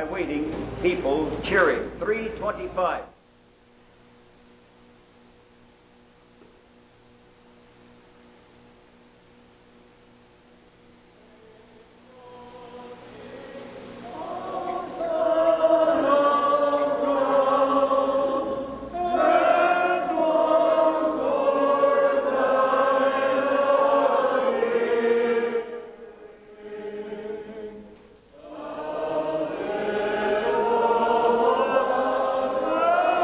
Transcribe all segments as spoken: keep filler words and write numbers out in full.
waiting people cheering. three twenty-five. Oh,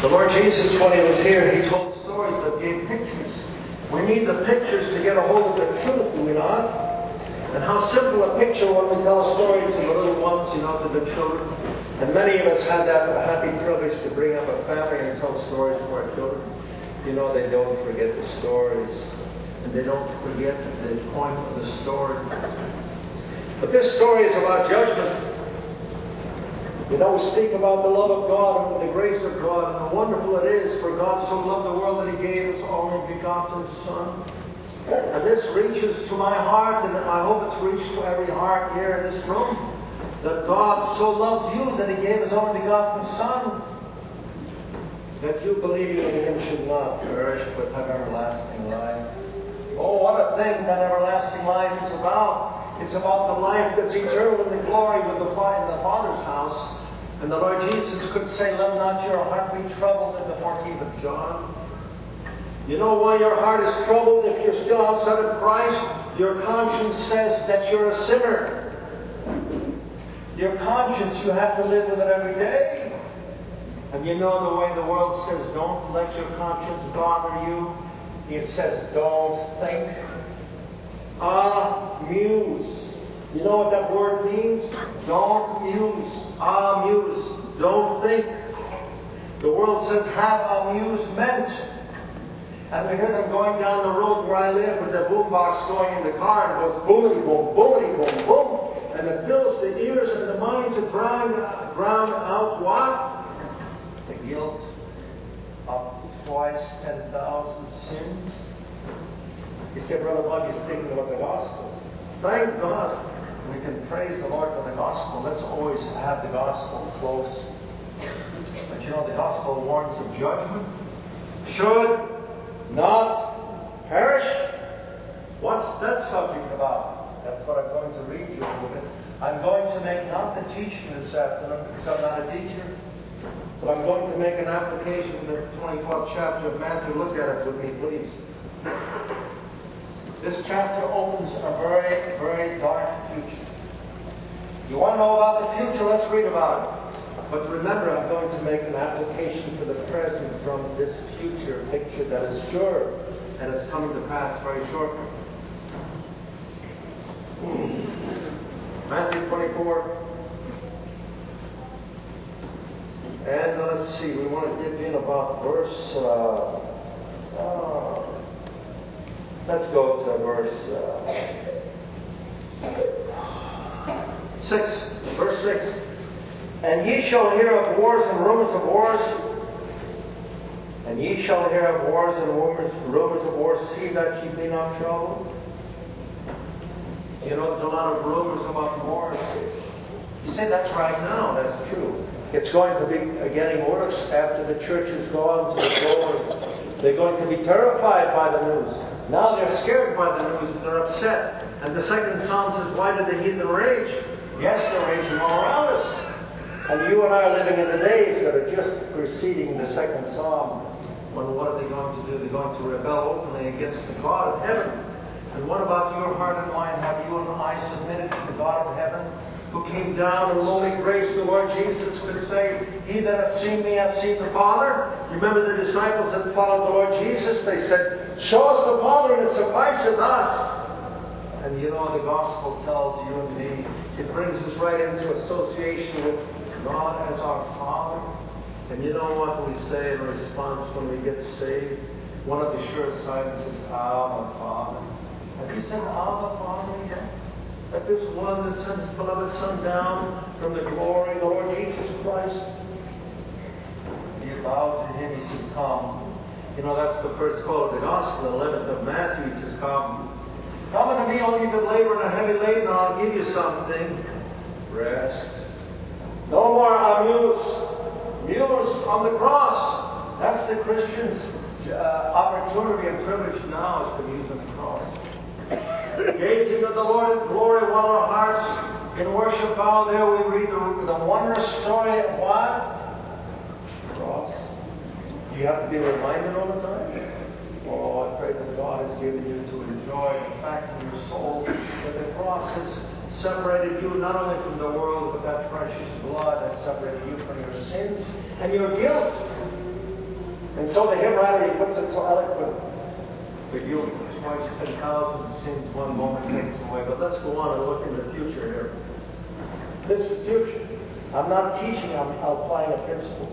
The Lord Jesus, when He was here, He told stories that gave pictures. We need the pictures to get a hold of the truth, do we not? And how simple a picture when we tell a story to the little ones, you know, to the children. And many of us had that happy privilege to bring up a family and tell stories to our children. You know, they don't forget the stories. And they don't forget the point of the story. But this story is about judgment. You know, we speak about the love of God and the grace of God and how wonderful it is for God so loved the world that He gave His only begotten Son. And this reaches to my heart, and I hope it's reached to every heart here in this room, that God so loved you that He gave His only begotten Son, that you believing in Him should not perish but have everlasting life. Oh, what a thing that everlasting life is about. It's about the life that's eternal in the glory with the in the Father's house. And the Lord Jesus could say, let not your heart be troubled in the fourteenth of John. You know why your heart is troubled if you're still outside of Christ? Your conscience says that you're a sinner. Your conscience, you have to live with it every day. And you know the way the world says, don't let your conscience bother you. It says, don't think. Ah, muse. You know what that word means? Don't muse. Ah, muse. Don't think. The world says, have amusement. And we hear them going down the road where I live with the boombox going in the car and it goes boomity boom, boomity boom, boom. And it fills the ears and the mind to drown, drown out what? The guilt of twice ten thousand sins. You say, Brother Bud, you're speaking about the gospel. Thank God we can praise the Lord for the gospel. Let's always have the gospel close. But you know, the gospel warns of judgment. Should not perish. What's that subject about? That's what I'm going to read you a little bit. I'm going to make not the teaching this afternoon because I'm not a teacher, but I'm going to make an application in the twenty-fourth chapter of Matthew. Look at it with me, please. This chapter opens a very, very dark future. You want to know about the future? Let's read about it. But remember, I'm going to make an application for the present from this future picture that is sure and is coming to pass very shortly. Matthew twenty-four. And uh, let's see, we want to dip in about verse... Uh, uh, let's go to verse... Uh, six. Verse six. And ye shall hear of wars and rumors of wars. And ye shall hear of wars and rumors, rumors of wars. See that ye be not troubled. You know, there's a lot of rumors about wars. You say that's right now. That's true. It's going to be getting worse after the churches go on to the glory. They're going to be terrified by the news. Now they're scared by the news. They're upset. And the second psalm says, why do the heathen rage? Yes, they're raging all around us. And you and I are living in the days that are just preceding the second psalm. Well, what are they going to do? They're going to rebel openly against the God of heaven. And what about your heart and mind? Have you and I submitted to the God of heaven, who came down in lowly grace? The Lord Jesus could say, he that hath seen me hath seen the Father. Remember the disciples that followed the Lord Jesus? They said, show us the Father and it sufficeth us. And you know, the gospel tells you and me, it brings us right into association with God as our Father. And you know what we say in response when we get saved? One of the sure signs is, Abba, Father. Have you said Abba, Father yet? That this one that sent his beloved Son down from the glory, the Lord Jesus Christ, he bowed to him, he said, come. You know, that's the first quote of the Gospel, the eleventh of Matthew. He says, come. Come unto me, all ye that labor and are heavy laden, and I'll give you something. Rest. No more amuse. Muse on the cross. That's the Christian's uh, opportunity and privilege now, is to muse on the cross. Gazing at the Lord in glory while our hearts in worship bow there, we read the, the wondrous story of what? Cross. Do you have to be reminded all the time? Oh, I pray that God has given you to enjoy the fact in your soul that the cross has separated you not only from the world, but that precious blood has separated you from your sins and your guilt. And so the hymn writer, he puts it so eloquent. But you'll twice ten thousand sins one moment takes away. But let's go on and look in the future here. This is future. I'm not teaching, I'm applying a principle.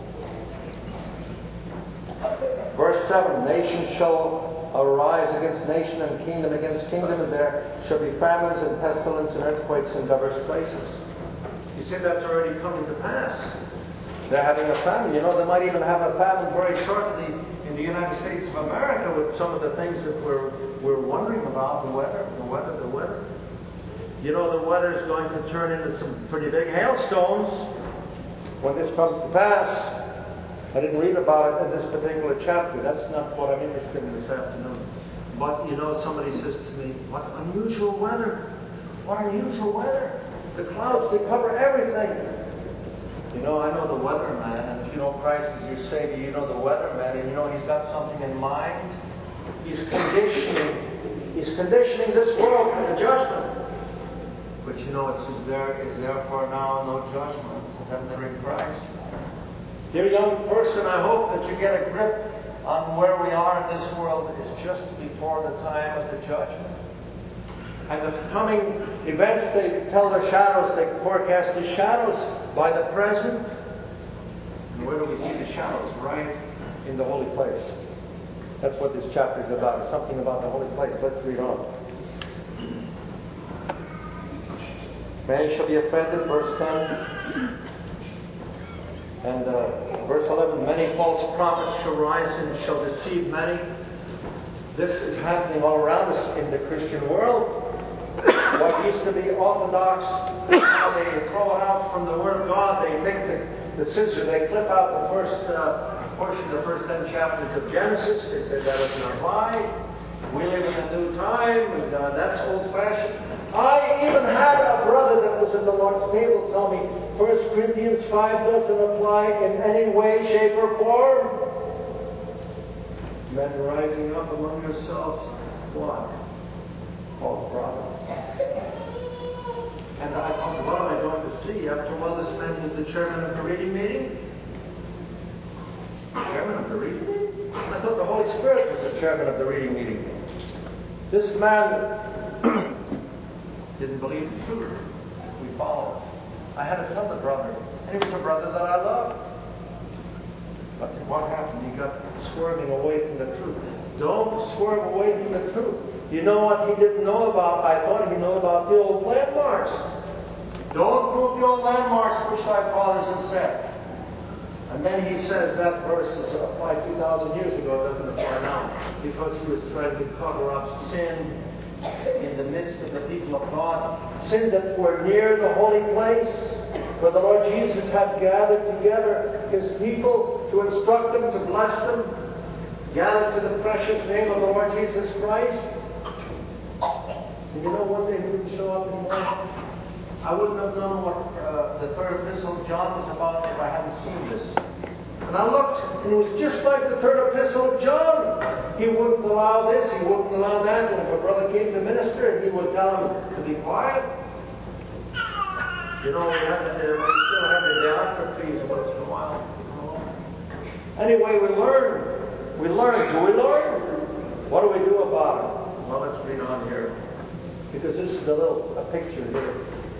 Verse seven, nation shall arise against nation and kingdom against kingdom, and there shall be famines and pestilence and earthquakes in diverse places. You see, that's already coming to pass. They're having a famine. You know, they might even have a famine very shortly in the United States of America with some of the things that we're, we're wondering about, the weather, the weather, the weather. You know, the weather is going to turn into some pretty big hailstones when this comes to pass. I didn't read about it in this particular chapter. That's not what I'm interested in this afternoon. But, you know, somebody says to me, what unusual weather. What unusual weather. The clouds, they cover everything. You know, I know the weatherman, and if you know Christ as your Savior, you know the weatherman, and you know he's got something in mind. He's conditioning, he's conditioning this world for the judgment. But you know, it says there is therefore now no judgment to them that are in Christ. Dear young person, I hope that you get a grip on where we are in this world is just before the time of the judgment. And the coming events, they tell the shadows, they forecast the shadows by the present. And where do we see the shadows? Right in the holy place. That's what this chapter is about. It's something about the holy place. Let's read on. Many shall be offended, verse ten. And uh, verse eleven, many false prophets shall rise and shall deceive many. This is happening all around us in the Christian world. What used to be orthodox, now they throw it out from the Word of God. They take the, the scissor, they clip out the first uh, portion, the first ten chapters of Genesis. They say that doesn't apply. We live in a new time, and uh, that's old-fashioned. I even had a brother that was at the Lord's table tell me First Corinthians five doesn't apply in any way, shape, or form. Men rising up among yourselves, what? Oh, brother. And I thought, what am I going to see? After all, this man is the chairman of the reading meeting. Chairman of the reading meeting? I thought the Holy Spirit was the chairman of the reading meeting. This man didn't believe the truth. We followed. I had to tell the brother. And he was a brother that I loved. But what happened? He got swerving away from the truth. Don't swerve away from the truth. You know what he didn't know about? I thought he knew about the old landmarks. Don't prove the old landmarks which thy fathers have set. And then he says that verse is applied two thousand years ago, doesn't apply now, because he was trying to cover up sin in the midst of the people of God. Sin that were near the holy place, where the Lord Jesus had gathered together His people to instruct them, to bless them, gathered to the precious name of the Lord Jesus Christ. And you know one day he wouldn't show up anymore? I wouldn't have known what uh, the third epistle of John was about if I hadn't seen this. And I looked, and it was just like the third epistle of John. He wouldn't allow this, he wouldn't allow that. And if a brother came to minister, he would tell him to be quiet. You know, we, have to, we still have the diocracies once in a while. Anyway, we learn. We learn. Do we learn? What do we do about it? Well, let's read on here. Because this is a little a picture here.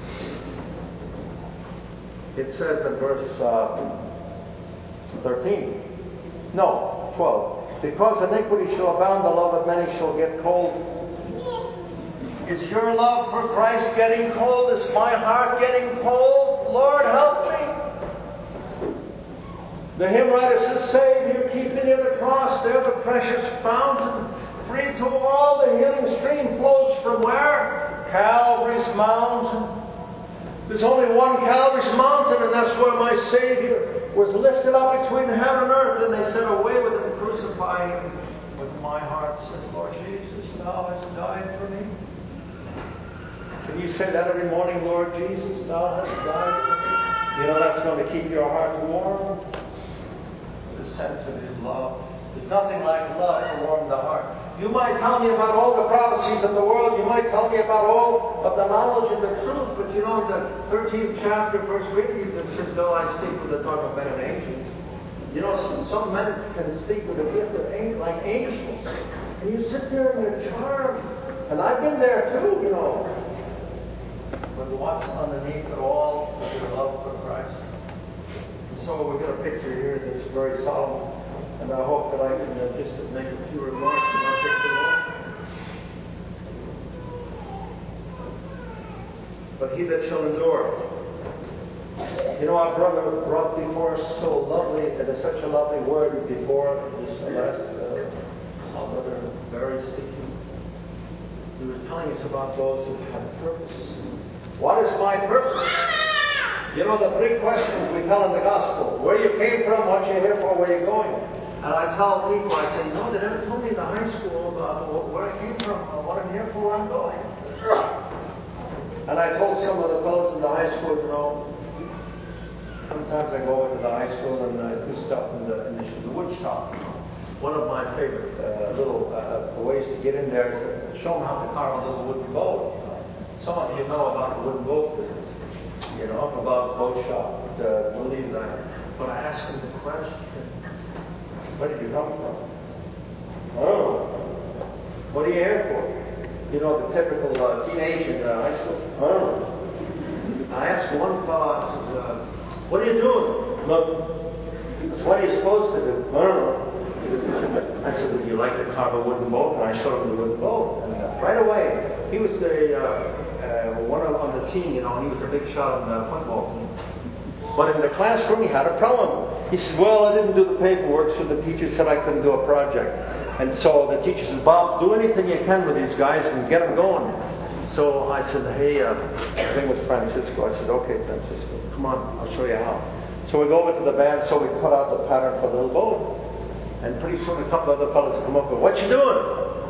It says in verse uh, thirteen. No, twelve. Because iniquity shall abound, the love of many shall get cold. Is your love for Christ getting cold? Is my heart getting cold? Lord, help me. The hymn writer says, Savior, keep me near the cross. There the precious fountain, free to all, the healing stream flows from where? Calvary's mountain. There's only one Calvary's mountain, and that's where my Savior was lifted up between heaven and earth, and they said, away with him, crucify him. But my heart says, Lord Jesus, thou hast died for me. Can you say that every morning, Lord Jesus, thou hast died for me? You know that's going to keep your heart warm. The sense of His love. There's nothing like love to warm the heart. You might tell me about all the prophecies of the world. You might tell me about all of the knowledge and the truth. But you know, in the thirteenth chapter, verse eighteen, it says, though I speak with the tongue of men and angels, You know, some, some men can speak with a gift of angel, like angels. And you sit there and you're charmed. And I've been there too, you know. But what's underneath it all is your love for Christ. So we've got a picture here that's very solemn. And I hope that I can uh, just make a few remarks in our picture. But he that shall endure. You know, our brother brought before us so lovely, and it's such a lovely word before this last, uh, our brother Barry speaking. He was telling us about those who have purpose. What is my purpose? You know, the three questions we tell in the gospel. Where you came from, what you're here for, where you're going. And I tell people, I say, you know, they never told me in the high school about where I came from, what I'm here for, where I'm going. And I told some of the fellows in the high school, you know, sometimes I go over to the high school and I do stuff in the, in the, the wood shop. One of my favorite uh, little uh, ways to get in there is to show them how to carve a little wooden boat. Some of you know about the wooden boat business. You know, about the boat shop. Uh, Willie and I. But I asked him the question, where did you come from? Oh. What are you here for? You know, the typical uh, teenage in uh, high school. Oh. I asked one fellow, I said, uh, what are you doing? Look, what are you supposed to do? I don't know. I said, would you like to carve a wooden boat? And I showed him the wooden boat. And uh, right away, he was the uh, uh, one on the team, you know, he was a big shot on the football team. But in the classroom, he had a problem. He said, well, I didn't do the paperwork, so the teacher said I couldn't do a project. And so the teacher said, Bob, do anything you can with these guys and get them going. So I said, hey, uh, I think it was Francisco. I said, okay, Francisco, come on, I'll show you how. So we go over to the band, so we cut out the pattern for the little boat. And pretty soon a couple other fellas come up with, what you doing?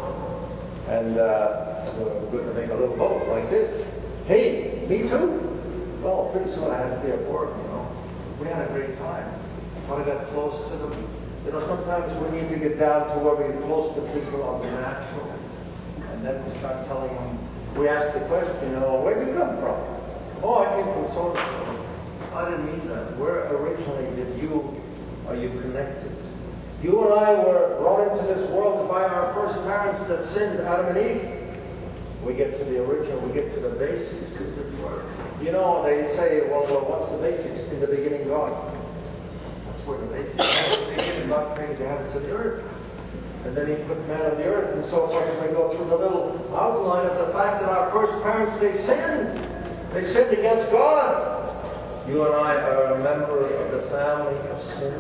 And uh, we're going to make a little boat like this. Hey, me too? Well, pretty soon I had to be at work, you know. We had a great time. When I got close to them, you know, sometimes we need to get down to where we get close to people on the natural. And then we start telling them, we ask the question, you know, where did you come from? Oh, I came from so and so. I didn't mean that. Where originally did you, are you connected? You and I were brought into this world by our first parents that sinned, Adam and Eve. We get to the original, we get to the basics, as it were. You know, they say, well, well, what's the basics? In the beginning, God. That's where the basics are. In the beginning, God created the heavens and the earth. And then He put man on the earth, and so forth. And we go through the little outline of the fact that our first parents, they sinned. They sinned against God. You and I are a member of the family of sin.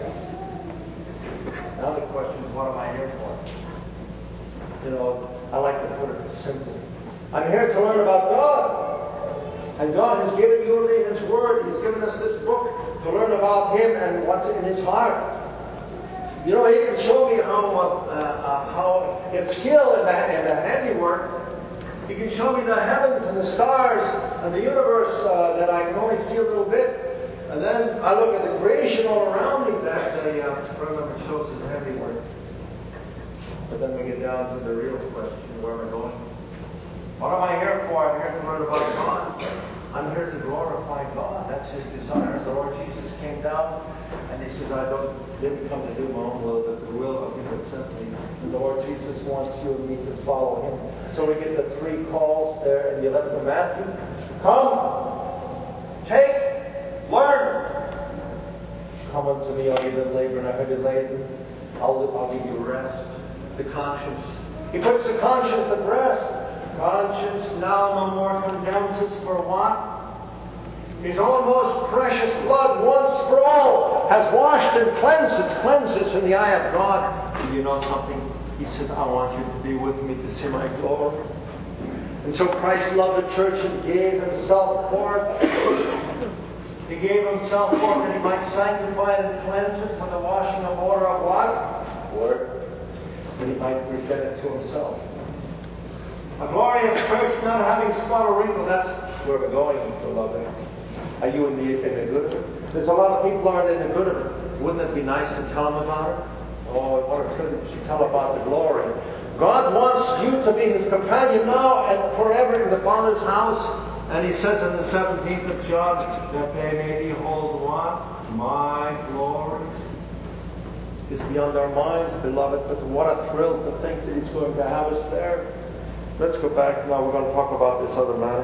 Now the question is, what am I here for? You know, I like to put it simply. I'm here to learn about God. And God has given you and me His Word. He's given us this book to learn about Him and what's in His heart. You know, He can show me how uh, uh, how His skill in the, in the handiwork. He can show me the heavens and the stars and the universe uh, that I can only see a little bit. And then I look at the creation all around me that the uh, program shows His handiwork. But then we get down to the real question, where am I going? What am I here for? I'm here to learn about God. I'm here to glorify God. That's His desire. The Lord Jesus came down and He says, I don't didn't come to do my own will, but the will of Him that sent me. And the Lord Jesus wants you and me to follow Him. So we get the three calls there in the eleventh of Matthew. Come, take, learn. Come unto me, all you that labor and are heavy laden. I'll, I'll give you rest. The conscience. He puts the conscience at rest. Conscience now no more condemns us for what? His own most precious blood once for all has washed and cleansed us, cleansed us in the eye of God. And you know something? He said, I want you to be with me to see my glory. And so Christ loved the church and gave Himself for it. He gave Himself for it that He might sanctify and cleanse it for the washing of water of what? Word. That He might present it to Himself. A glorious church not having spot or wrinkle, that's where we're going, beloved. Are you in the, in the good of it? There's a lot of people who aren't in the good of it. Wouldn't it be nice to tell them about it? Oh, what a privilege to tell about the glory. God wants you to be His companion now and forever in the Father's house. And He says in the seventeenth of John, that they may behold what? My glory. is beyond our minds, beloved. But what a thrill to think that He's going to have us there. Let's go back now. We're going to talk about this other matter.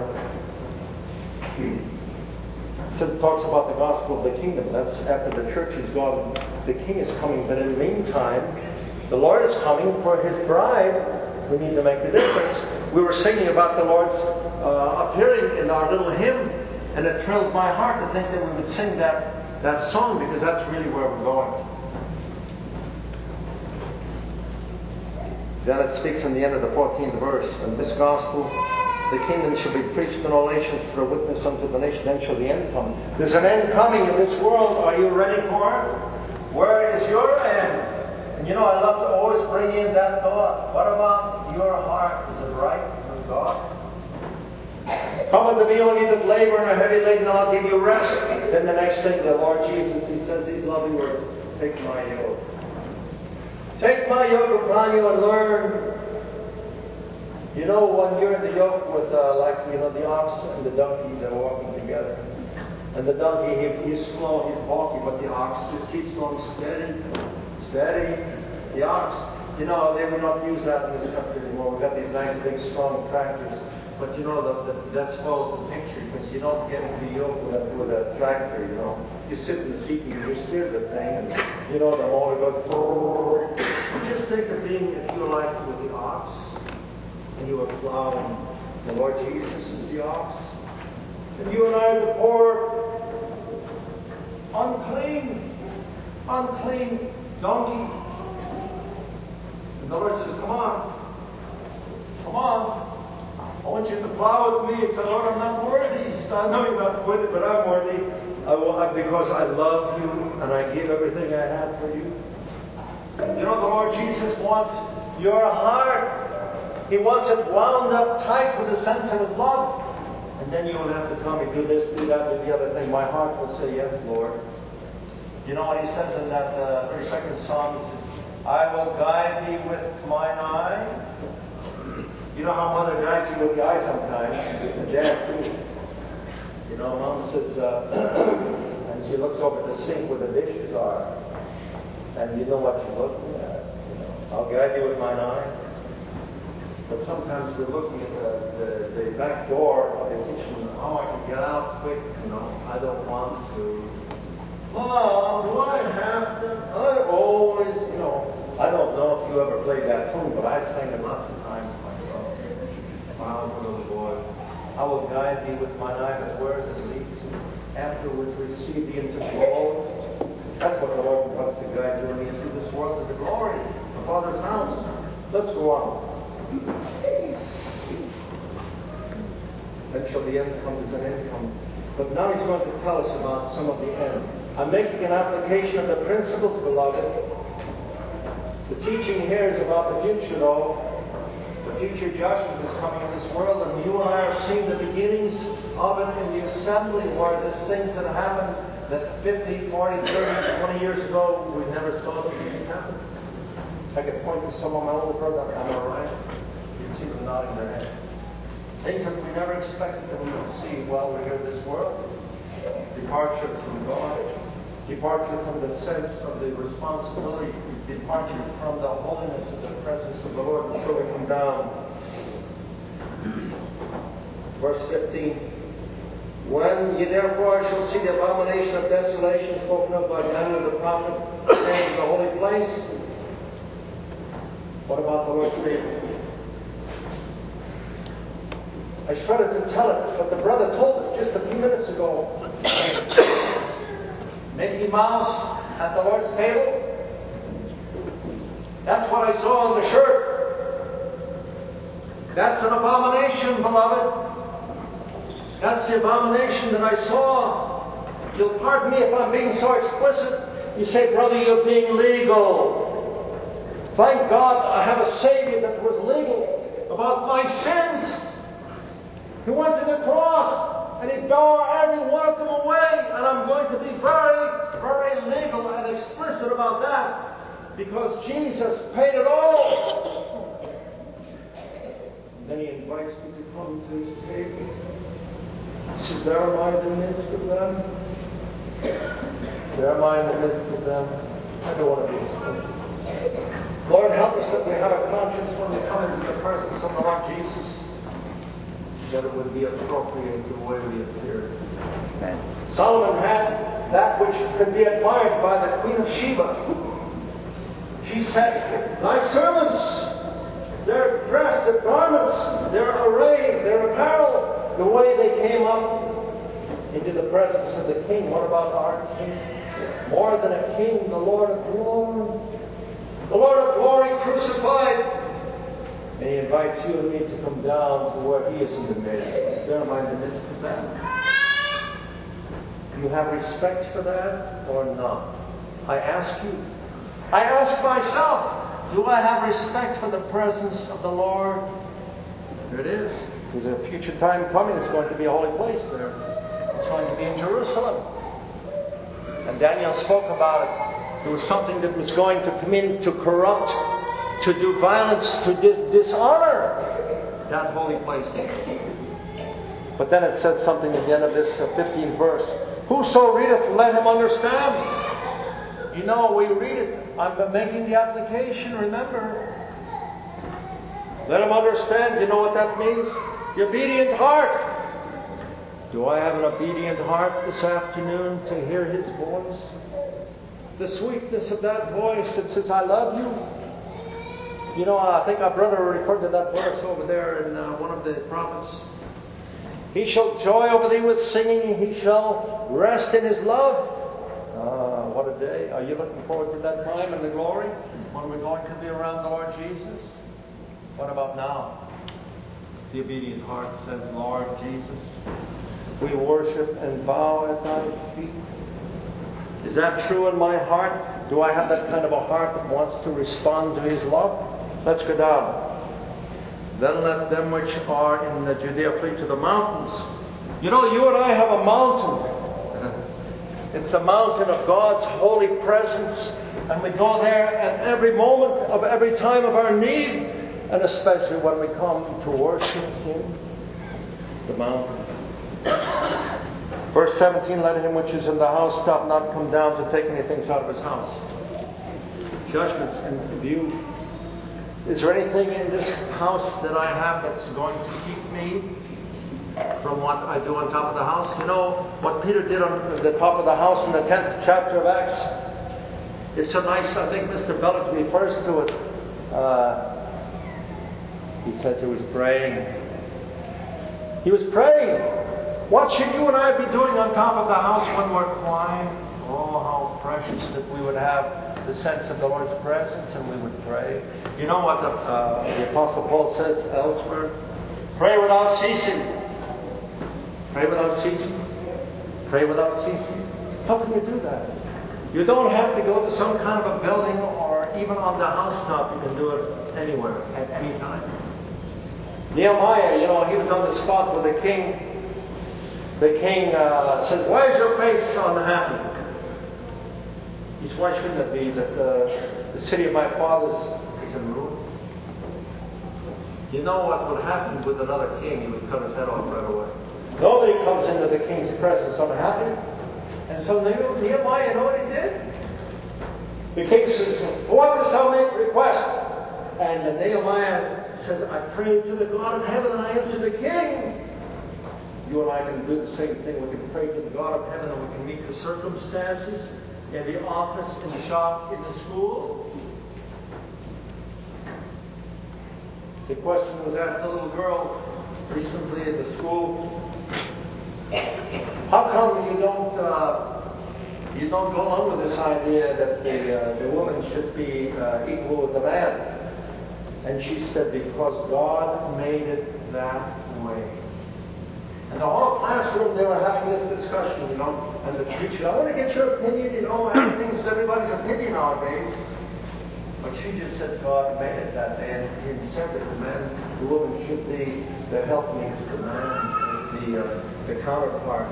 It talks about the gospel of the kingdom. That's after the church is gone. The king is coming. But in the meantime, the Lord is coming for His bride. We need to make the difference. We were singing about the Lord's uh, appearing in our little hymn, and it thrilled my heart to think that we would sing that, that song, because that's really where we're going. Then it speaks in the end of the fourteenth verse, and this gospel, the kingdom shall be preached in all nations for a witness unto the nation, then shall the end come. There's an end coming in this world. Are you ready for it? Where is your end? And you know, I love to always bring in that thought. What about your heart? Is it right with God? Come unto me, all ye that labor and are heavy laden, and I'll give you rest. Then the next thing, the Lord Jesus, He says these lovely words, take my yoke. Take my yoke upon you and learn. You know, when you're in the yoke with, uh, like, you know, the ox and the donkey, they're walking together. And the donkey, he, he's slow, he's balky, but the ox just keeps going steady, steady. The ox, you know, they will not use that in this country anymore. We've got these nice, big, strong tractors. But you know, the, the, that spoils the picture, because you don't get into the yoke with a, with a tractor, you know. You sit in the seat and you steer the thing, and you know, the motor goes. Just think of being, if you like, with the ox, and you are plowing. The Lord Jesus is the ox. And you and I are the poor, unclean, unclean donkey. And the Lord says, come on. Come on. I want you to plow with me. He said, Lord, I'm not worthy. He said, I know you're not worthy, but I'm worthy. I will, because I love you and I give everything I have for you. You know, the Lord Jesus wants your heart. He wants it wound up tight with the sense of His love. And then you will have to tell me, do this, do that, do the other thing. My heart will say, yes, Lord. You know what He says in that uh, thirty-second Psalm? He says, I will guide thee with mine eye. You know how mother guides you with the eye sometimes, and dad too. You know, mom says, uh, and she looks over the sink where the dishes are, and you know what you're looking at. You know, I'll guide you with mine eye. But sometimes we're looking at the, the, the back door of the kitchen, how I can get out quick, you know, I don't want to. Mom, do I have to? I always, you know, I don't know if you ever played that tune, but I sang it lots of times myself. Wow, little boy. I will guide thee with mine eye, but where does it lead to? Afterwards receive thee into glory. That's what the Lord wants to guide you and me into this world, to the glory, the Father's house. Let's go on. Then shall the end come as an end come. But now He's going to tell us about some of the end. I'm making an application of the principles, beloved. The teaching here is about the future, though. The future judgment is coming in this world, and you and I are seeing the beginnings of it in the assembly, where there's things that happened that fifty, forty, thirty, twenty years ago we never saw them happen. I could point to some of my older brothers. Am I right? You can see them nodding their head. Things that we never expected that we would see while we're here in this world. Departure from God. Departure from the sense of the responsibility. Departure from the holiness of the presence of the Lord until we come down. Verse fifteen. When ye therefore shall see the abomination of desolation spoken of by Daniel the prophet, saying in the holy place. What about the Lord's table? I started to tell it, but the brother told it just a few minutes ago. Mickey Mouse at the Lord's table? That's what I saw on the shirt. That's an abomination, beloved. That's the abomination that I saw. You'll pardon me if I'm being so explicit. You say, brother, you're being legal. Thank God I have a Savior that was legal about my sins. He went to the cross and He bore every one of them away. And I'm going to be very, very legal and explicit about that, because Jesus paid it all. And then He invites me to come to His table. He says, there am I in the midst of them. There am I in the midst of them. I don't want to be disappointed. Lord, help us that we have a conscience when we come into the presence of the Lord Jesus, that it would be appropriate the way we appear. Amen. Solomon had that which could be admired by the Queen of Sheba. She said, "Thy servants, their dress, their garments, their array, their apparel, the way they came up into the presence of the King." What about our King? More than a king, the Lord of glory. The Lord of glory crucified. And He invites you and me to come down to where He is in the midst. There am I in the midst of that. Do you have respect for that or not? I ask you. I ask myself, do I have respect for the presence of the Lord? There it is. There's a future time coming. It's going to be a holy place there. It's going to be in Jerusalem. And Daniel spoke about it. There was something that was going to come in to corrupt, to do violence, to dis- dishonor that holy place. But then it says something at the end of this uh, fifteenth verse. Whoso readeth, let him understand. You know, we read it. I'm making the application, remember. Let him understand. You know what that means? The obedient heart. Do I have an obedient heart this afternoon to hear His voice? The sweetness of that voice that says, "I love you." You know, I think our brother referred to that verse over there in uh, one of the prophets. He shall joy over thee with singing. He shall rest in His love. Ah, what a day. Are you looking forward to that time in the glory when we're going to be around the Lord Jesus? What about now? The obedient heart says, "Lord Jesus, we worship and bow at Thy feet." Is that true in my heart? Do I have that kind of a heart that wants to respond to His love? Let's go down. Then let them which are in the Judea flee to the mountains. You know, you and I have a mountain. It's a mountain of God's holy presence. And we go there at every moment of every time of our need. And especially when we come to worship Him. The mountain. Verse seventeen, let him which is in the house stop not come down to take anything out of his house. Judgments in view. Is there anything in this house that I have that's going to keep me from what I do on top of the house? You know, what Peter did on the top of the house in the tenth chapter of Acts, it's so nice. I think Mister Belloc refers to it. Uh, he says he was praying. He was praying. What should you and I be doing on top of the house when we're quiet? Oh, how precious that we would have the sense of the Lord's presence and we would pray. You know what the, uh, the Apostle Paul says elsewhere? Pray without ceasing. Pray without ceasing. Pray without ceasing. How can you do that? You don't have to go to some kind of a building or even on the housetop. You can do it anywhere, at any time. Nehemiah, you know, he was on the spot with the king. The king uh, says, "Why is your face unhappy?" He says, "Why shouldn't it be that uh, the city of my fathers is in ruin?" You know what would happen with another king? He would cut his head off right away. Nobody comes into the king's presence unhappy. And so Nehemiah, you know what he did? The king says, "What dost thou make request?" And Nehemiah says, "I prayed to the God of heaven and I answered the king." You and I can do the same thing. We can pray to the God of heaven and we can meet the circumstances in the office, in the shop, in the school. The question was asked a little girl recently at the school. How come you don't uh, you don't go along with this idea that the uh, the woman should be uh, equal with the man? And she said, because God made it that way. And the whole classroom, they were having this discussion, you know, and the teacher, "I want to get your opinion, you know, everything's everybody's opinion nowadays." But she just said God made it that way, and He said that the man, the woman should be the helpmate to the man, the, uh, the counterpart.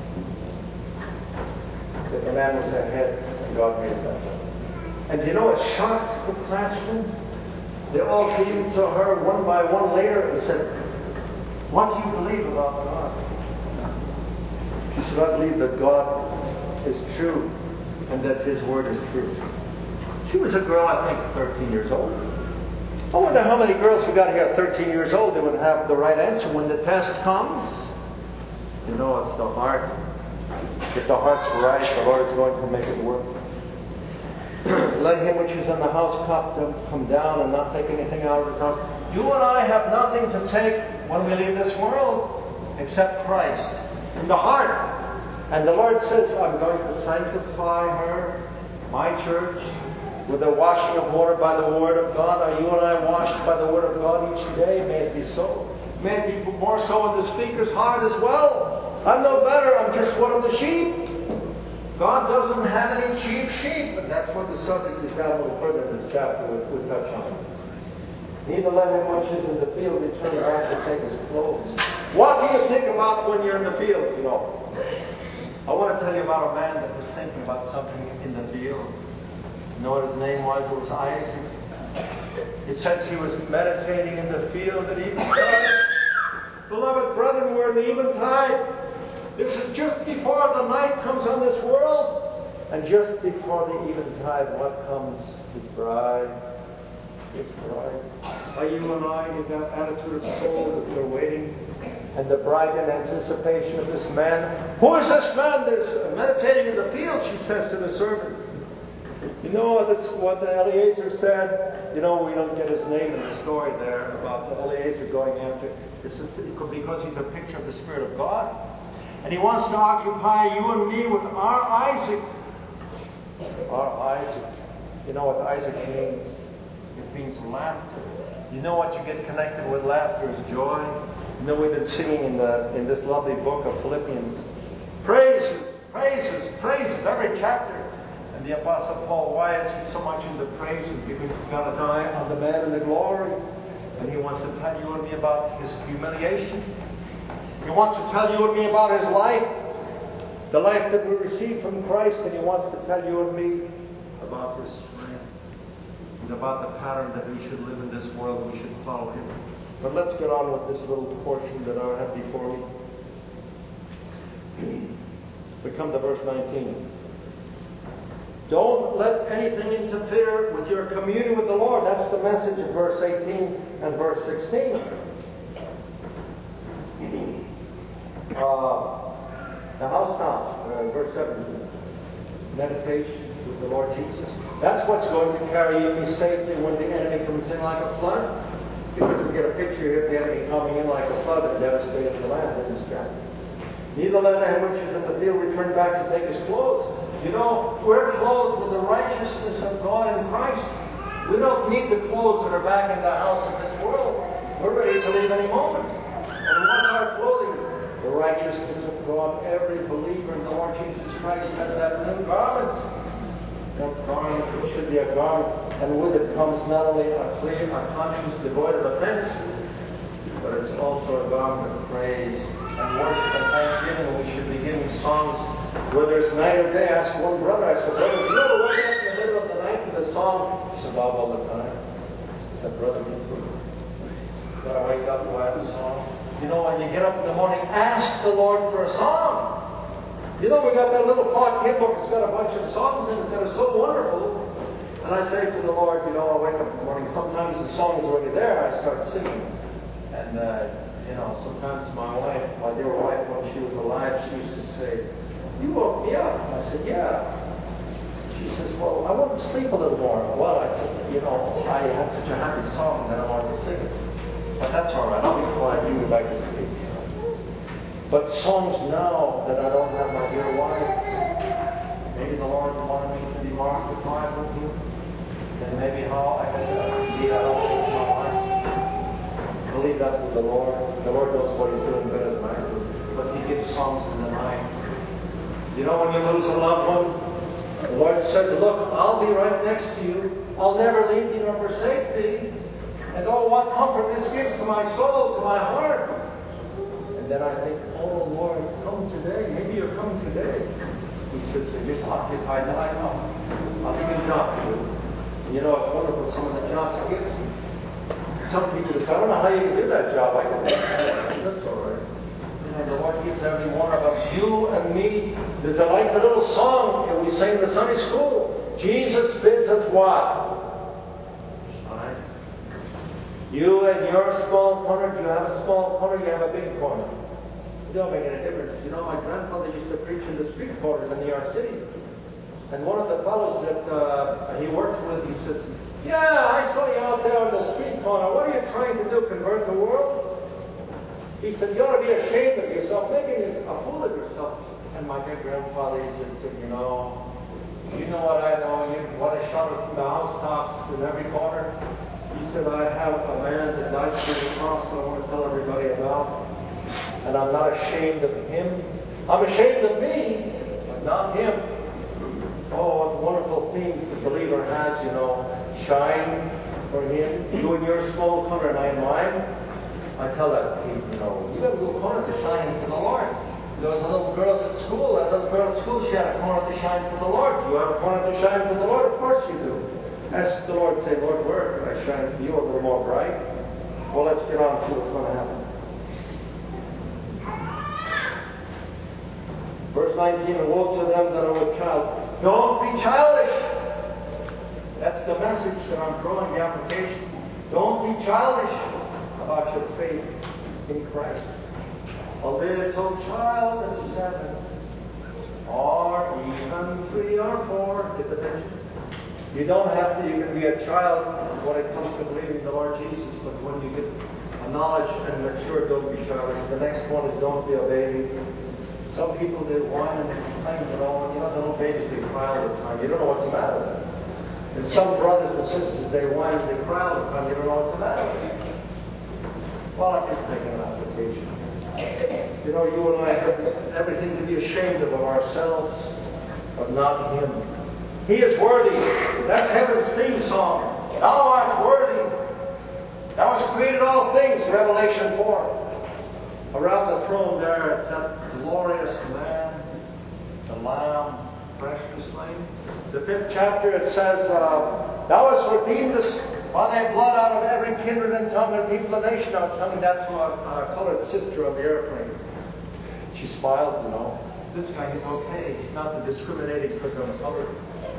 That the man was the head, and God made it that way. And you know, it shocked the classroom. They all came to her one by one later and said, "What do you believe about God?" She said, "I believe that God is true and that His Word is true." She was a girl, I think, thirteen years old. I wonder how many girls we got here at thirteen years old that would have the right answer when the test comes. You know, it's the heart. If the heart's right, the Lord is going to make it work. Let him which is in the house come down and not take anything out of his house. You and I have nothing to take when we leave this world except Christ in the heart. And the Lord says, I'm going to sanctify her, my church, with the washing of water by the Word of God. Are you and I washed by the Word of God each day? May it be so. May it be more so in the speaker's heart as well. I'm no better. I'm just one of the sheep. God doesn't have any cheap sheep, but that's what the subject is down a little further in this chapter we'll, we'll touch on. Neither let him which is in the field return back to take his clothes. What do you think about when you're in the field, you know? I want to tell you about a man that was thinking about something in the field. You know what his name was? It was Isaac. It says he was meditating in the field at eventide. Beloved brethren, we're in the eventide. This is just before the night comes on this world. And just before the eventide, what comes? His bride. His bride. Are you and I in that attitude of soul that we're waiting? And the bride in anticipation of this man. Who is this man that's meditating in the field? She says to the servant. You know, that's what Eliezer said. You know, we don't get his name in the story there about Eliezer going after. This is because he's a picture of the Spirit of God. And he wants to occupy you and me with our Isaac. Our Isaac. You know what Isaac means? It means laughter. You know what you get connected with laughter is joy. You know we've been singing in the in this lovely book of Philippians. Praises, praises, praises, every chapter. And the Apostle Paul, why is he so much into praises? Because he's got his eye on the man in the glory. And he wants to tell you and me about his humiliation. He wants to tell you and me about his life, the life that we received from Christ, and he wants to tell you and me about his strength and about the pattern that we should live in this world. We should follow him. But let's get on with this little portion that I have before me. We come to verse nineteen. Don't let anything interfere with your communion with the Lord. That's the message of verse eighteen and verse sixteen. Uh, the house now, uh, verse seventeen. Meditation with the Lord Jesus. That's what's going to carry you safely when the enemy comes in like a flood. Because we get a picture here of the enemy coming in like a flood and devastating the land in this chapter. Neither let him which is in the field return back to take his clothes. You know, we're clothed with the righteousness of God in Christ. We don't need the clothes that are back in the house of this world. We're ready to leave any moment. And what's our clothing? The righteousness of God. Every believer in the Lord Jesus Christ has that new garment. That garment, it should be a garment. And with it comes not only a clear, a conscience devoid of offense, but it's also a garment of praise and worship and thanksgiving. We should be giving songs. Whether it's night or day, I asked one brother, I said, brother, do you ever wake up in the middle of the night with a song? He said, Bob, all the time. I said, brother, me too. But I wake up, do I have a song? You know, when you get up in the morning, ask the Lord for a song. You know, we got that little clock hymn book that's got a bunch of songs in it that are so wonderful. And I say to the Lord, you know, I wake up in the morning, sometimes the song is already there, I start singing. And, uh, you know, sometimes my wife, my dear wife, when she was alive, she used to say, you woke me up. I said, yeah. She says, well, I want to sleep a little more. Well, I said, you know, I had such a happy song that I wanted to sing it. But that's all right. I'll be quiet. You would like to speak. But songs now that I don't have my dear wife, maybe the Lord wanted me to be more occupied with you. And maybe how I could indeed I don't think my wife. Believe that with the Lord. The Lord knows what He's doing better than I do. But He gives songs in the night. You know, when you lose a loved one, the Lord says, look, I'll be right next to you. I'll never leave you nor forsake thee. And oh, what comfort this gives to my soul, to my heart. And then I think, oh, Lord, come today. Maybe you're coming today. He says, you're occupied. I know. I'll give you a job to do. And you know, it's wonderful, some of the jobs He gives me. Some people say, I don't know how you can do that job. I can do that. That's all right. And the Lord gives every one of us, you and me. There's a like a little song that we sang in the Sunday school. Jesus bids us what? Shine. You and your small corner, do you have a small corner? You have a big corner. It don't make any difference. You know, my grandfather used to preach in the street corners in New York City. And one of the fellows that uh, he worked with, he says, yeah, I saw you out there on the street corner. What are you trying to do, convert the world? He said, you ought to be ashamed of yourself, making a fool of yourself. And my great-grandfather, he said, you know, you know what I know, you want to shout it from the housetops in every corner. He said, I have a man that died for the cross that I want to tell everybody about. And I'm not ashamed of him. I'm ashamed of me, but not him. Oh, what wonderful things the believer has, you know. Shine for him. You in your small corner and I in mine. I tell that people, you know, you have a little corner to shine for the Lord. There was a little girl at school. That little girl at school, she had a corner to shine for the Lord. You have a corner to shine for the Lord? Of course you do. Ask the Lord, say, Lord, where can I shine for you a little more bright? Well, let's get on and see what's going to happen. Verse nineteen, and woe to them that are with child. Don't be childish. That's the message that I'm drawing the application. Don't be childish about your faith in Christ. A little child of seven, or even three or four, get the picture. You don't have to, you can be a child when it comes to believing the Lord Jesus, but when you get a knowledge and mature, don't be childish. The next one is don't be a baby. Some people, they whine and they complain, you know, you know, the little babies, they cry all the time. You don't know what's the matter with them. And some brothers and sisters, they whine and they cry all the time. You don't know what's the matter with them. Well, I'm just taking an application. You know, you and I have everything to be ashamed of, of ourselves, but not Him. He is worthy. That's heaven's theme song. Thou art worthy. Thou hast created all things, Revelation four. Around the throne there, that glorious man, the Lamb, freshly slain. The fifth chapter, it says, uh, Thou hast redeemed us by thy blood out of every kindred and tongue and people and nation. I was telling that to a, a colored sister on the airplane. She smiled, you know. This guy, he's okay. He's not discriminating because I'm colored.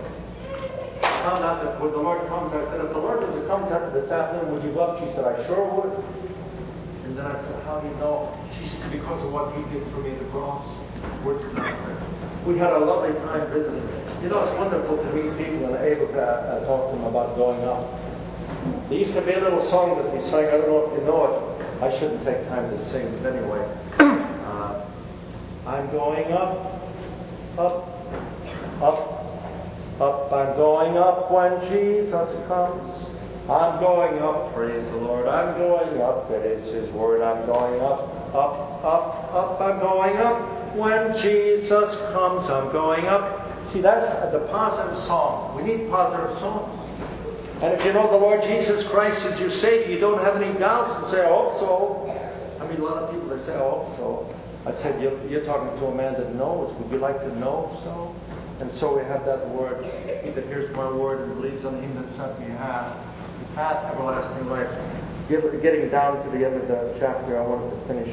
I found out that when the Lord comes, I said, if the Lord was to come this afternoon, would you go up? She said, I sure would. And then I said, how do you know? She said, because of what He did for me at the cross. Words are not there. We had a lovely time visiting. You know, it's wonderful to meet people and able to uh, talk to them about going up. There used to be a little song that we sang. I don't know if you know it. I shouldn't take time to sing it anyway. Uh, I'm going up, up, up, up. I'm going up when Jesus comes. I'm going up, praise the Lord. I'm going up, it is His word. I'm going up, up, up, up. I'm going up when Jesus comes. I'm going up. See, that's the positive song. We need positive songs. And if you know the Lord Jesus Christ as your Savior, you don't have any doubts and say, I hope so. I mean, a lot of people, they say, I hope so. I said, you're, you're talking to a man that knows. Would you like to know so? And so we have that word. He that hears my word and believes on Him that sent me hath, hath everlasting life. Getting down to the end of the chapter, I wanted to finish.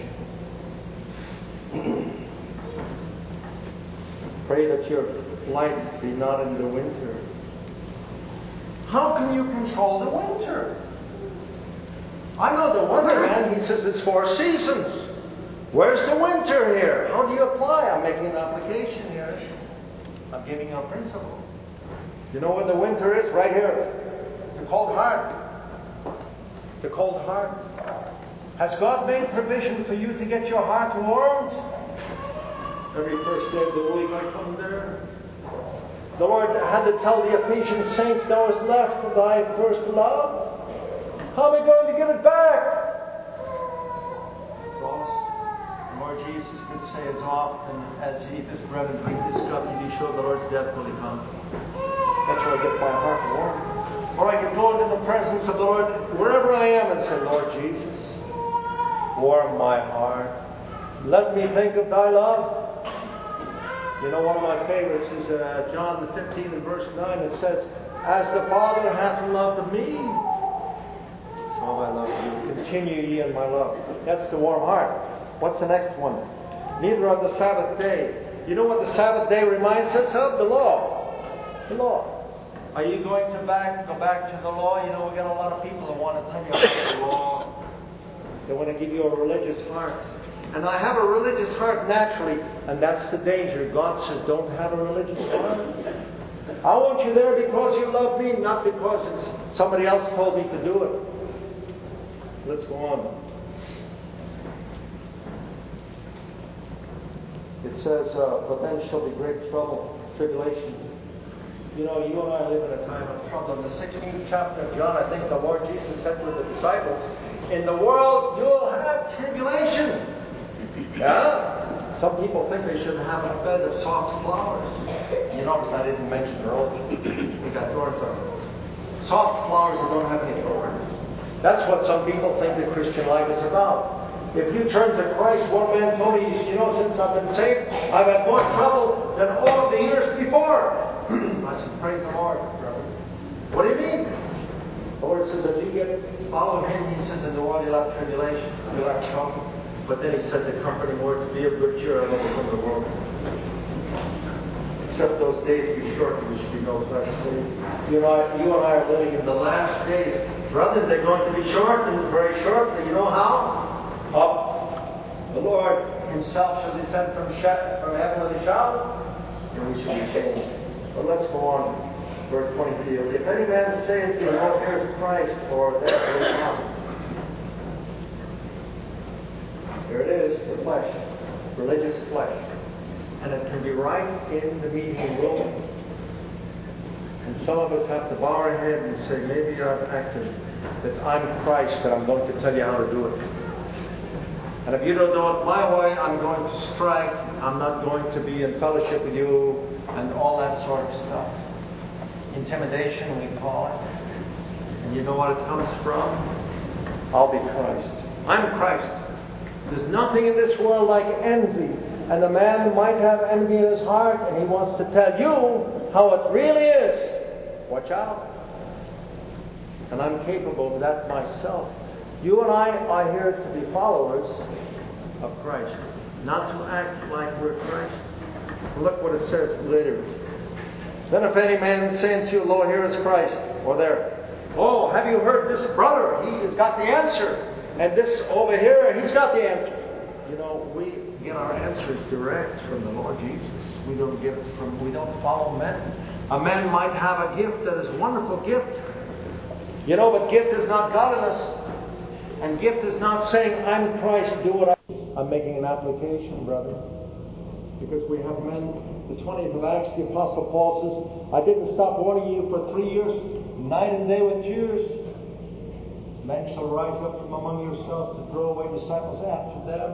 Pray that your flight be not in the winter. How can you control the winter? I know the weatherman, he says it's four seasons. Where's the winter here? How do you apply? I'm making an application here. I'm giving you a principle. You know where the winter is? Right here. The cold heart. The cold heart. Has God made provision for you to get your heart warmed? Every first day of the week I come there. The Lord had to tell the Ephesian saints, thou hast left thy first love. How am I going to get it back? Cross. The Lord Jesus could say as often as you eat this bread and drink this cup, you be sure the Lord's death will come. That's where I get my heart warm. Or I can go into the presence of the Lord wherever I am and say, Lord Jesus, warm my heart. Let me think of thy love. You know, one of my favorites is uh, John the fifteenth and verse nine. It says, as the Father hath loved me, so I love you. Continue ye in my love. That's the warm heart. What's the next one? Neither on the Sabbath day. You know what the Sabbath day reminds us of? The law. The law. Are you going to back go back to the law? You know, we got a lot of people that want to tell you about the law. They want to give you a religious heart. And I have a religious heart naturally, and that's the danger. God says, don't have a religious heart. I want you there because you love me, not because it's somebody else told me to do it. Let's go on. It says, uh, but then shall be great trouble, tribulation. You know, you and I live in a time of trouble. In the sixteenth chapter of John, I think the Lord Jesus said to the disciples, in the world you'll have tribulation. Yeah? Some people think they should have a bed of soft flowers. You notice I didn't mention earlier. We got thorns on them. Soft flowers that don't have any thorns. That's what some people think the Christian life is about. If you turn to Christ, one man told me, you know, since I've been saved, I've had more trouble than all of the years before. I said, praise the Lord, brother. What do you mean? The Lord says, if you get follow Him, He says, in the world you'll have tribulation, you'll have trouble. But then He said the comforting words, be of good cheer, I will overcome the world. Except those days be short, there should be no such thing. You know, you and I are living in the last days. Brothers, they're going to be short, and very short. And you know how? Up. The Lord Himself shall descend from, sh- from heaven with a shout, and we shall be changed. But let's go on. Verse twenty-two. If any man saith to you, oh, here's Christ, or there is not. There it is, the flesh. Religious flesh. And it can be right in the meeting room. And some of us have to bow our head and say, maybe I've acted that I'm Christ, but I'm going to tell you how to do it. And if you don't do it my way, I'm going to strike. I'm not going to be in fellowship with you, and all that sort of stuff. Intimidation, we call it. And you know what it comes from? I'll be Christ. I'm Christ. There's nothing in this world like envy. And the man might have envy in his heart, and he wants to tell you how it really is. Watch out. And I'm capable of that myself. You and I are here to be followers of Christ, not to act like we're Christ. Look what it says later. Then if any man saying to you, lo, here is Christ, or there, oh, have you heard this brother? He has got the answer. And this over here, he's got the answer. You know, we get our answers direct from the Lord Jesus. We don't get it from, we don't follow men. A man might have a gift that is a wonderful gift. You know, but gift is not godliness. And gift is not saying, I'm Christ, do what I do. I'm making an application, brother. Because we have men, the twentieth of Acts, the Apostle Paul says, I didn't stop warning you for three years, night and day with tears. Men shall rise up from among yourselves to throw away disciples after them.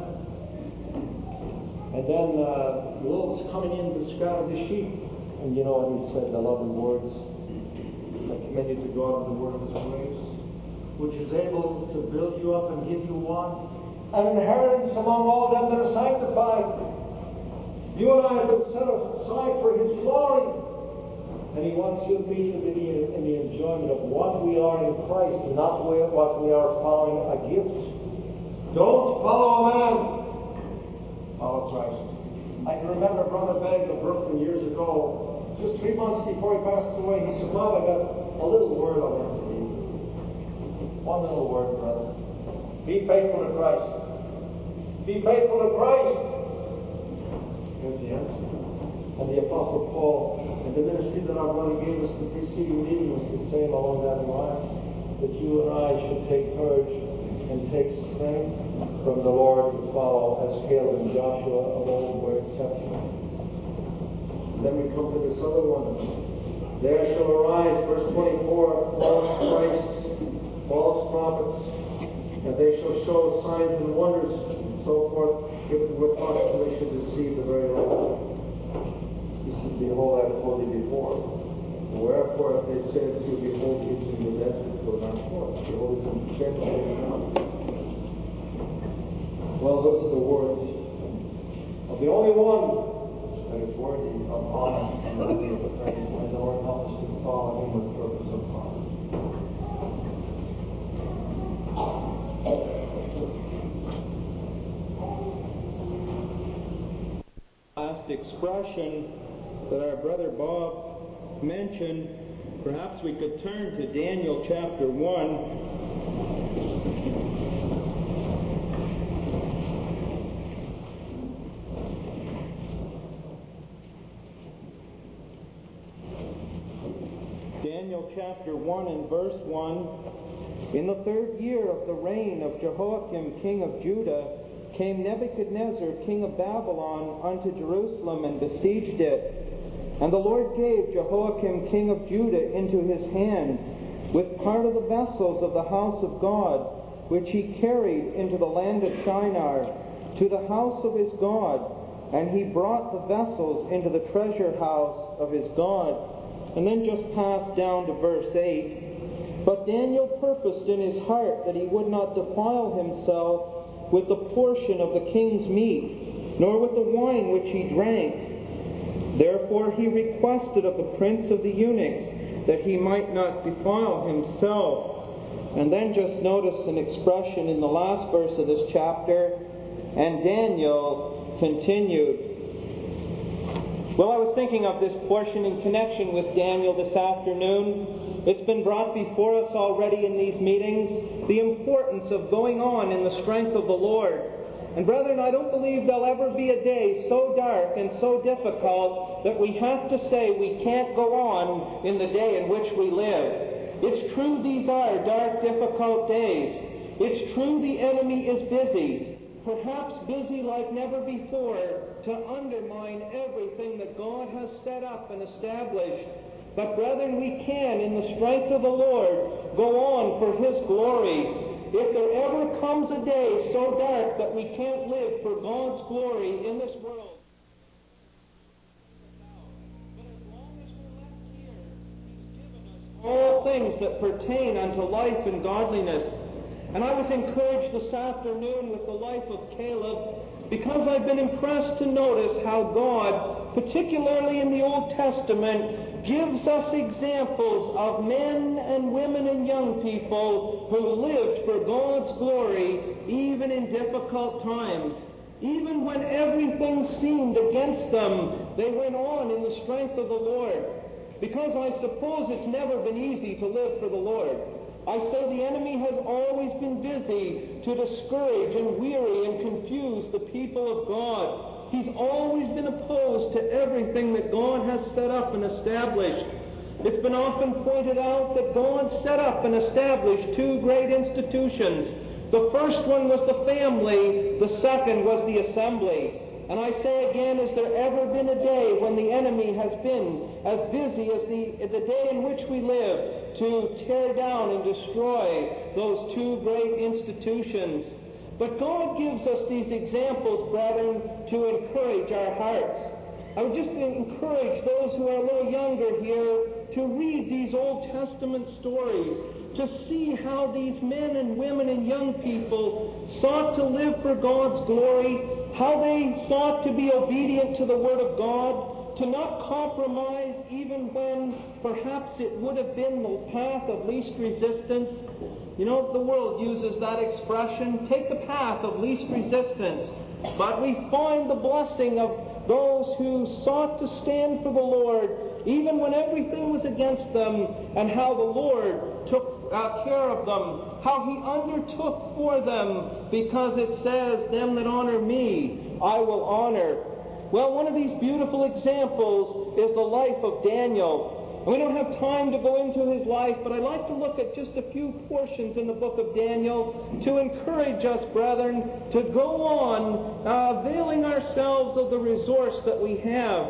And then uh, wolves coming in to scatter the sheep. And you know what he said, the loving words. I commend you to God in the word of His grace, which is able to build you up and give you one, an inheritance among all them that are sanctified. You and I have been set aside for His glory. And He wants you and me to be in the enjoyment of what we are in Christ, not what we are following a gift. Don't follow a man. Follow Christ. I can remember Brother Begg of Brooklyn years ago, just three months before he passed away, he said, Bob, I got a little word I want to give you. One little word, brother. Be faithful to Christ. Be faithful to Christ. Here's the answer. And the Apostle Paul, and the ministry that our brother gave us the preceding meeting was the same along that line, that you and I should take courage and take strength from the Lord to follow as Caleb and Joshua of old were exceptional. Then we come to this other one. There shall arise, verse twenty-four, false Christs, false prophets, and they shall show signs and wonders, and so forth, if it were possible they should deceive the very elect. He said, behold, I have told you before. Wherefore, if they say to you, behold, he is in the desert, go not forth. Behold, he is in the chamber, go not. Well, those are the words of the only one that is worthy of honor and worthy of praise. May the Lord help us to follow Him with purpose of honor. Last expression that our brother Bob mentioned Perhaps we could turn to Daniel chapter one. Daniel chapter one and verse one. In the third year of the reign of Jehoiakim king of Judah came Nebuchadnezzar king of Babylon unto Jerusalem and besieged it. And the Lord gave Jehoiakim king of Judah into his hand, with part of the vessels of the house of God, which he carried into the land of Shinar, to the house of his God. And he brought the vessels into the treasure house of his God. And then just pass down to verse eight. But Daniel purposed in his heart that he would not defile himself with the portion of the king's meat, nor with the wine which he drank. Therefore he requested of the prince of the eunuchs that he might not defile himself. And then just notice an expression in the last verse of this chapter, and Daniel continued. Well, I was thinking of this portion in connection with Daniel this afternoon. It's been brought before us already in these meetings, the importance of going on in the strength of the Lord. And brethren, I don't believe there'll ever be a day so dark and so difficult that we have to say we can't go on in the day in which we live. It's true these are dark, difficult days. It's true the enemy is busy, perhaps busy like never before, to undermine everything that God has set up and established. But brethren, we can, in the strength of the Lord, go on for His glory. If there ever comes a day so dark that we can't live for God's glory in this world, but as long as we're left here, He's given us all things that pertain unto life and godliness. And I was encouraged this afternoon with the life of Caleb, because I've been impressed to notice how God, particularly in the Old Testament, gives us examples of men and women and young people who lived for God's glory even in difficult times. Even when everything seemed against them, they went on in the strength of the Lord. Because I suppose it's never been easy to live for the Lord. I say the enemy has always been busy to discourage and weary and confuse the people of God. He's always been opposed to everything that God has set up and established. It's been often pointed out that God set up and established two great institutions. The first one was the family, the second was the assembly. And I say again, has there ever been a day when the enemy has been as busy as the, the day in which we live to tear down and destroy those two great institutions? But God gives us these examples, brethren, to encourage our hearts. I would just encourage those who are a little younger here to read these Old Testament stories, to see how these men and women and young people sought to live for God's glory, how they sought to be obedient to the Word of God, to not compromise even when perhaps it would have been the path of least resistance. You know, the world uses that expression, take the path of least resistance. But we find the blessing of those who sought to stand for the Lord, even when everything was against them, and how the Lord took uh, care of them, how He undertook for them, because it says, them that honor me, I will honor. Well, one of these beautiful examples is the life of Daniel. And we don't have time to go into his life, but I'd like to look at just a few portions in the book of Daniel to encourage us, brethren, to go on uh, availing ourselves of the resource that we have.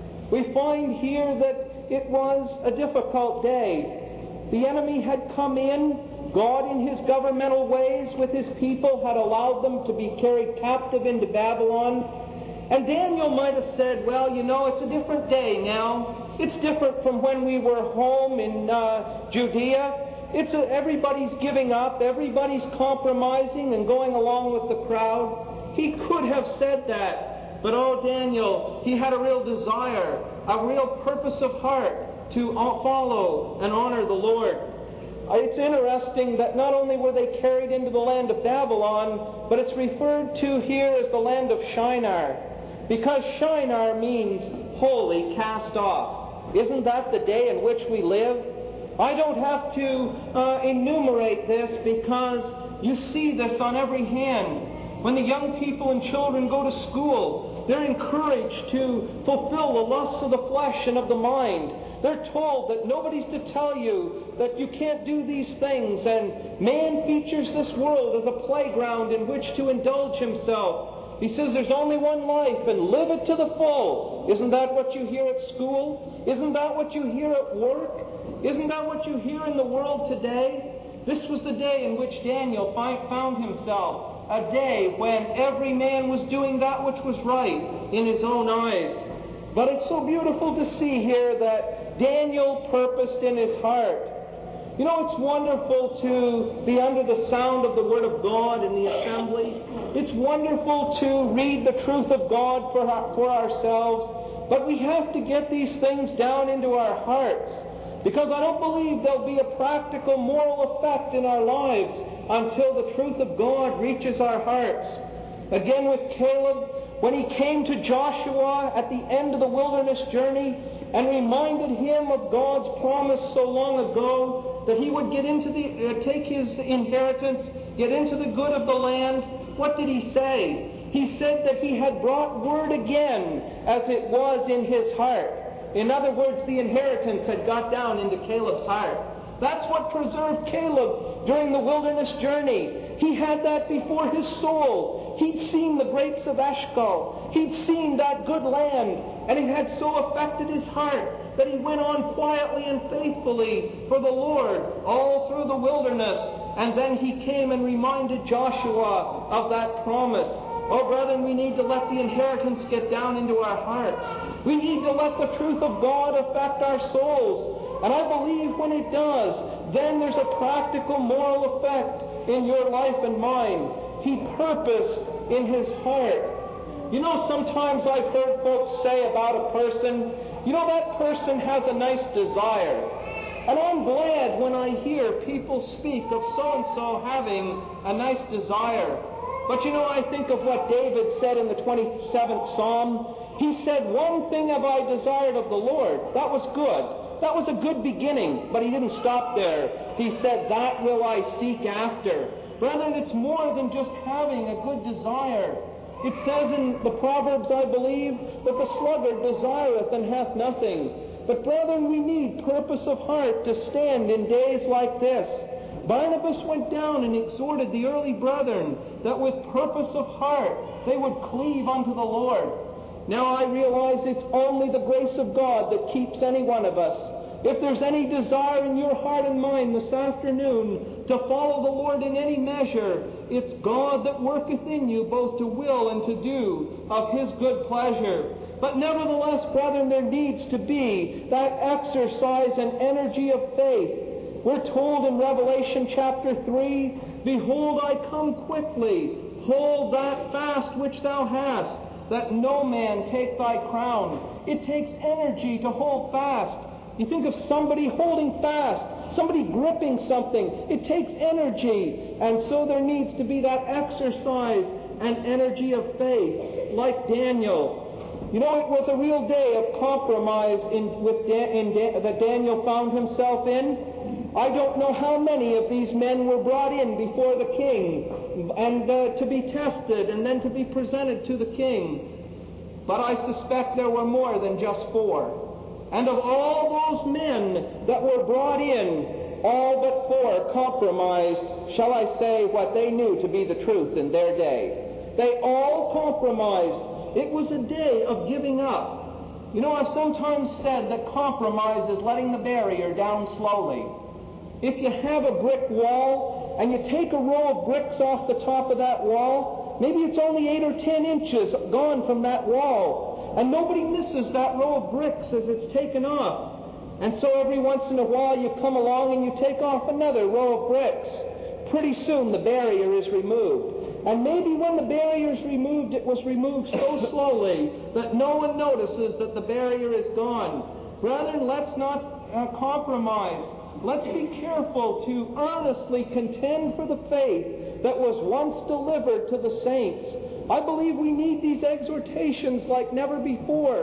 We find here that it was a difficult day. The enemy had come in. God, in His governmental ways with His people, had allowed them to be carried captive into Babylon. And Daniel might have said, well, you know, it's a different day now. It's different from when we were home in uh, Judea. It's a, everybody's giving up. Everybody's compromising and going along with the crowd. He could have said that. But oh, Daniel, he had a real desire, a real purpose of heart to follow and honor the Lord. It's interesting that not only were they carried into the land of Babylon, but it's referred to here as the land of Shinar, because Shinar means wholly cast off. Isn't that the day in which we live? I don't have to uh, enumerate this because you see this on every hand. When the young people and children go to school, they're encouraged to fulfill the lusts of the flesh and of the mind. They're told that nobody's to tell you that you can't do these things, and man features this world as a playground in which to indulge himself. He says there's only one life, and live it to the full. Isn't that what you hear at school? Isn't that what you hear at work? Isn't that what you hear in the world today? This was the day in which Daniel found himself, a day when every man was doing that which was right in his own eyes. But it's so beautiful to see here that Daniel purposed in his heart. You know, it's wonderful to be under the sound of the Word of God in the assembly. It's wonderful to read the truth of God for, for ourselves. But we have to get these things down into our hearts, because I don't believe there'll be a practical moral effect in our lives until the truth of God reaches our hearts. Again with Caleb, when he came to Joshua at the end of the wilderness journey and reminded him of God's promise so long ago that he would get into the uh, take his inheritance, get into the good of the land, what did he say? He said that he had brought word again as it was in his heart. In other words, the inheritance had got down into Caleb's heart. That's what preserved Caleb during the wilderness journey. He had that before his soul. He'd seen the grapes of Eshcol. He'd seen that good land. And it had so affected his heart that he went on quietly and faithfully for the Lord all through the wilderness. And then he came and reminded Joshua of that promise. Oh, brethren, we need to let the inheritance get down into our hearts. We need to let the truth of God affect our souls. And I believe when it does, then there's a practical moral effect in your life and mine. He purposed in his heart. You know, sometimes I've heard folks say about a person, you know, that person has a nice desire. And I'm glad when I hear people speak of so-and-so having a nice desire. But you know, I think of what David said in the twenty-seventh Psalm. He said, "One thing have I desired of the Lord." That was good. That was a good beginning, but he didn't stop there. He said, "That will I seek after." Brethren, it's more than just having a good desire. It says in the Proverbs, I believe, that the sluggard desireth and hath nothing. But brethren, we need purpose of heart to stand in days like this. Barnabas went down and exhorted the early brethren that with purpose of heart they would cleave unto the Lord. Now I realize it's only the grace of God that keeps any one of us. If there's any desire in your heart and mind this afternoon to follow the Lord in any measure, it's God that worketh in you both to will and to do of His good pleasure. But nevertheless, brethren, there needs to be that exercise and energy of faith. We're told in Revelation chapter three, "Behold, I come quickly. Hold that fast which thou hast, that no man take thy crown." It takes energy to hold fast. You think of somebody holding fast, somebody gripping something. It takes energy. And so there needs to be that exercise and energy of faith, like Daniel. You know, it was a real day of compromise in, with Dan, in Dan, that Daniel found himself in. I don't know how many of these men were brought in before the king and uh, to be tested and then to be presented to the king. But I suspect there were more than just four. And of all those men that were brought in, all but four compromised, shall I say, what they knew to be the truth in their day. They all compromised. It was a day of giving up. You know, I've sometimes said that compromise is letting the barrier down slowly. If you have a brick wall and you take a row of bricks off the top of that wall, maybe it's only eight or ten inches gone from that wall. And nobody misses that row of bricks as it's taken off. And so every once in a while you come along and you take off another row of bricks. Pretty soon the barrier is removed. And maybe when the barrier is removed, it was removed so slowly that no one notices that the barrier is gone. Brethren, let's not uh, compromise. Let's be careful to earnestly contend for the faith that was once delivered to the saints. I believe we need these exhortations like never before,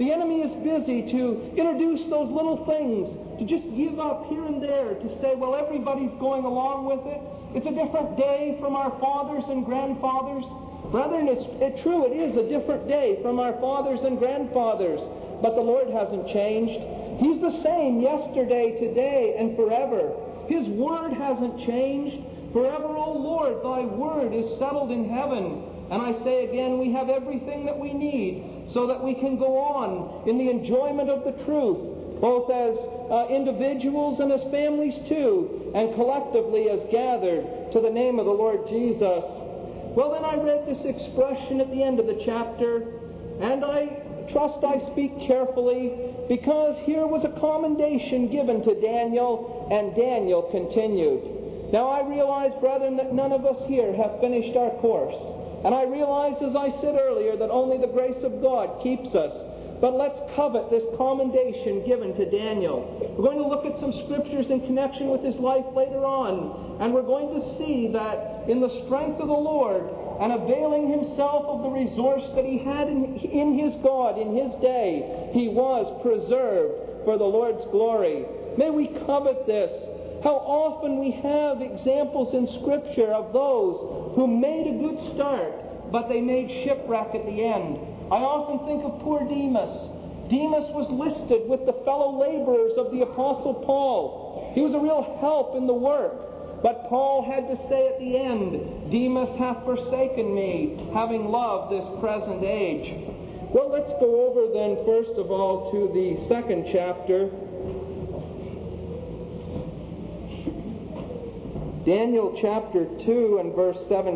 The enemy is busy to introduce those little things, to just give up here and there, to say, well, everybody's going along with it. It's a different day from our fathers and grandfathers. Brethren, it's it, true, it is a different day from our fathers and grandfathers, but the Lord hasn't changed. He's the same yesterday, today, and forever. His word hasn't changed. Forever, O Lord, thy word is settled in heaven. And I say again, we have everything that we need so that we can go on in the enjoyment of the truth, both as uh, individuals and as families too, and collectively as gathered to the name of the Lord Jesus. Well, then I read this expression at the end of the chapter, and I trust I speak carefully, because here was a commendation given to Daniel, and Daniel continued. Now I realize, brethren, that none of us here have finished our course. And I realize, as I said earlier, that only the grace of God keeps us. But let's covet this commendation given to Daniel. We're going to look at some scriptures in connection with his life later on, and we're going to see that in the strength of the Lord and availing himself of the resource that he had in, in his God, in his day, he was preserved for the Lord's glory. May we covet this. How often we have examples in Scripture of those who made a good start, but they made shipwreck at the end. I often think of poor Demas. Demas was listed with the fellow laborers of the Apostle Paul. He was a real help in the work. But Paul had to say at the end, Demas hath forsaken me, having loved this present age. Well, let's go over then, first of all, to the second chapter. Daniel chapter two and verse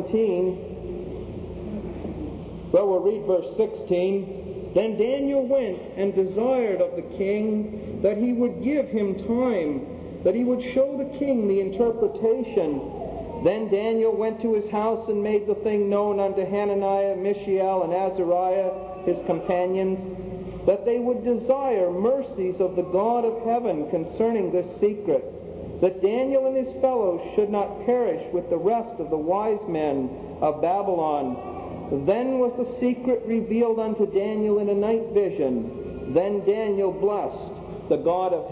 seventeen. Well, we'll read verse sixteen. Then Daniel went and desired of the king that he would give him time, that he would show the king the interpretation. Then Daniel went to his house and made the thing known unto Hananiah, Mishael, and Azariah, his companions, that they would desire mercies of the God of heaven concerning this secret, that Daniel and his fellows should not perish with the rest of the wise men of Babylon. Then was the secret revealed unto Daniel in a night vision. Then Daniel blessed the God of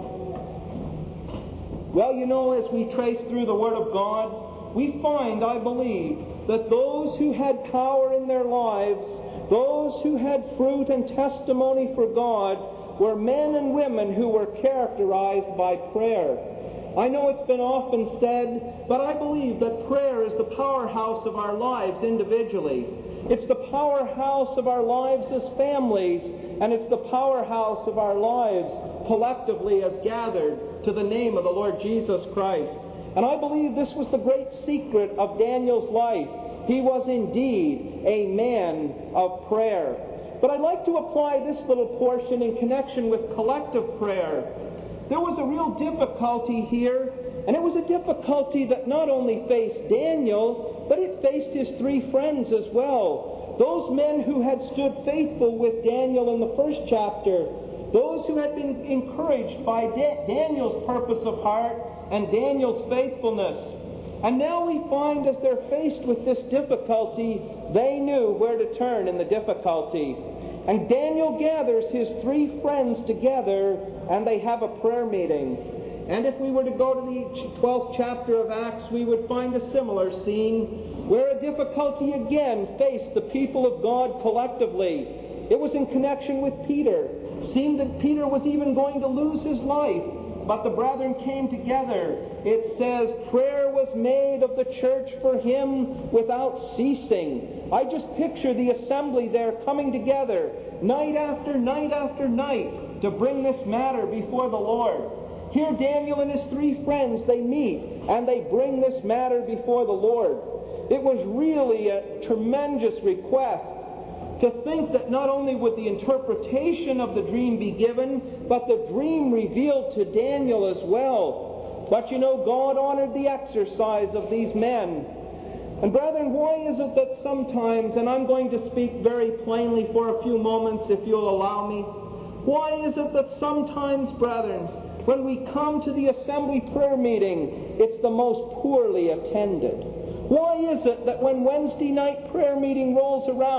heaven. Well, you know, as we trace through the Word of God, we find, I believe, that those who had power in their lives, those who had fruit and testimony for God, were men and women who were characterized by prayer. I know it's been often said, but I believe that prayer is the powerhouse of our lives individually. It's the powerhouse of our lives as families, and it's the powerhouse of our lives collectively as gathered to the name of the Lord Jesus Christ. And I believe this was the great secret of Daniel's life. He was indeed a man of prayer. But I'd like to apply this little portion in connection with collective prayer. There was a real difficulty here, and it was a difficulty that not only faced Daniel, but it faced his three friends as well. Those men who had stood faithful with Daniel in the first chapter, those who had been encouraged by Da- Daniel's purpose of heart and Daniel's faithfulness. And now we find as they're faced with this difficulty, they knew where to turn in the difficulty. And Daniel gathers his three friends together, and they have a prayer meeting. And if we were to go to the twelfth chapter of Acts, we would find a similar scene where a difficulty again faced the people of God collectively. It was in connection with Peter. It seemed that Peter was even going to lose his life, but the brethren came together. It says, prayer was made of the church for him without ceasing. I just picture the assembly there coming together night after night after night to bring this matter before the Lord. Here Daniel and his three friends, they meet and they bring this matter before the Lord. It was really a tremendous request to think that not only would the interpretation of the dream be given, but the dream revealed to Daniel as well. But you know, God honored the exercise of these men. And brethren, why is it that sometimes, and I'm going to speak very plainly for a few moments if you'll allow me, why is it that sometimes, brethren, when we come to the assembly prayer meeting, it's the most poorly attended? Why is it that when Wednesday night prayer meeting rolls around,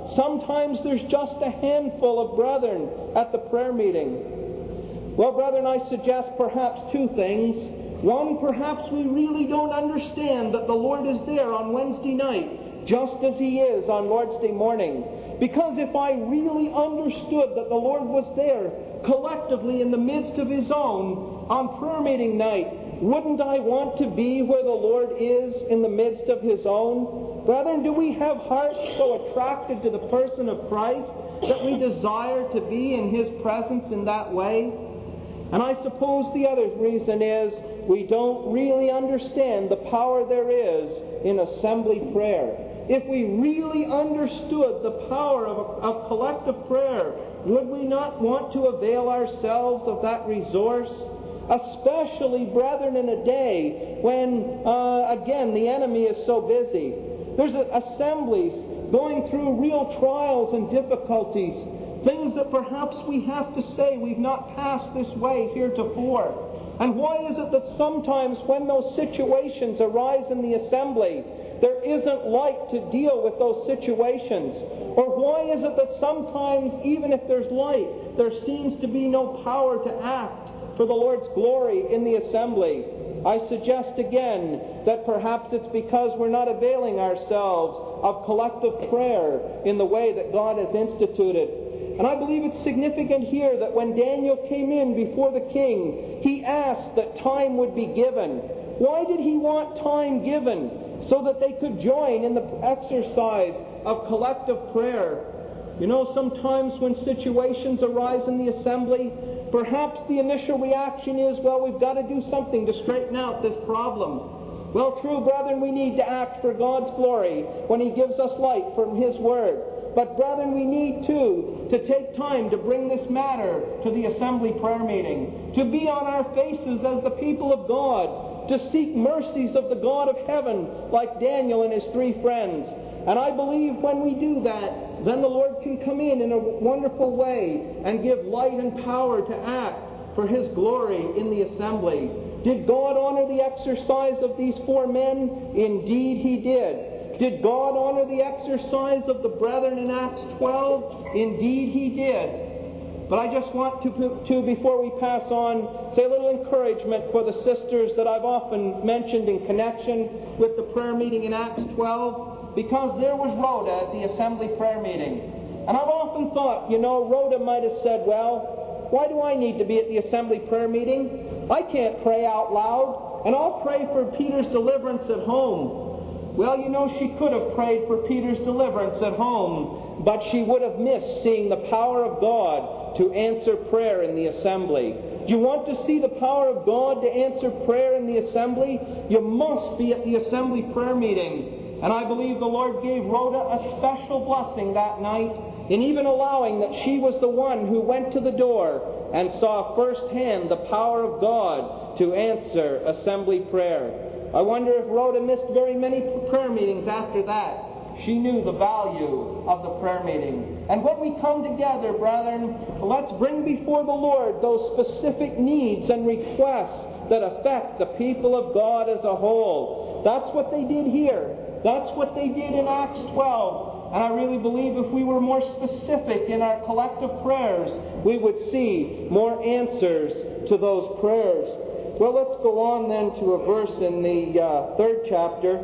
Sometimes there's just a handful of brethren at the prayer meeting. Well, brethren, I suggest perhaps two things. One, perhaps we really don't understand that the Lord is there on Wednesday night, just as He is on Lord's Day morning. Because if I really understood that the Lord was there collectively in the midst of His own on prayer meeting night, wouldn't I want to be where the Lord is in the midst of His own? Brethren, do we have hearts so attracted to the person of Christ that we desire to be in His presence in that way? And I suppose the other reason is we don't really understand the power there is in assembly prayer. If we really understood the power of, of collective prayer, would we not want to avail ourselves of that resource? Especially, brethren, in a day when, uh, again, the enemy is so busy. There's a, assemblies going through real trials and difficulties, things that perhaps we have to say we've not passed this way heretofore. And why is it that sometimes when those situations arise in the assembly, there isn't light to deal with those situations? Or why is it that sometimes, even if there's light, there seems to be no power to act for the Lord's glory in the assembly? I suggest again that perhaps it's because we're not availing ourselves of collective prayer in the way that God has instituted. And I believe it's significant here that when Daniel came in before the king, he asked that time would be given. Why did he want time given? So that they could join in the exercise of collective prayer. You know, sometimes when situations arise in the assembly, perhaps the initial reaction is, well, we've got to do something to straighten out this problem. Well, true, brethren, we need to act for God's glory when He gives us light from His Word. But, brethren, we need, too, to take time to bring this matter to the assembly prayer meeting, to be on our faces as the people of God, to seek mercies of the God of heaven like Daniel and his three friends. And I believe when we do that, then the Lord can come in in a wonderful way and give light and power to act for His glory in the assembly. Did God honor the exercise of these four men? Indeed He did. Did God honor the exercise of the brethren in Acts twelve? Indeed He did. But I just want to, to, before we pass on, say a little encouragement for the sisters that I've often mentioned in connection with the prayer meeting in Acts twelve, because there was Rhoda at the assembly prayer meeting. And I've often thought, you know, Rhoda might have said, well, why do I need to be at the assembly prayer meeting? I can't pray out loud, and I'll pray for Peter's deliverance at home. Well, you know, she could have prayed for Peter's deliverance at home, but she would have missed seeing the power of God to answer prayer in the assembly. Do you want to see the power of God to answer prayer in the assembly? You must be at the assembly prayer meeting. And I believe the Lord gave Rhoda a special blessing that night in even allowing that she was the one who went to the door and saw firsthand the power of God to answer assembly prayer. I wonder if Rhoda missed very many prayer meetings after that. She knew the value of the prayer meeting. And when we come together, brethren, let's bring before the Lord those specific needs and requests that affect the people of God as a whole. That's what they did here. That's what they did in Acts twelve. And I really believe if we were more specific in our collective prayers, we would see more answers to those prayers. Well, let's go on then to a verse in the uh, third chapter.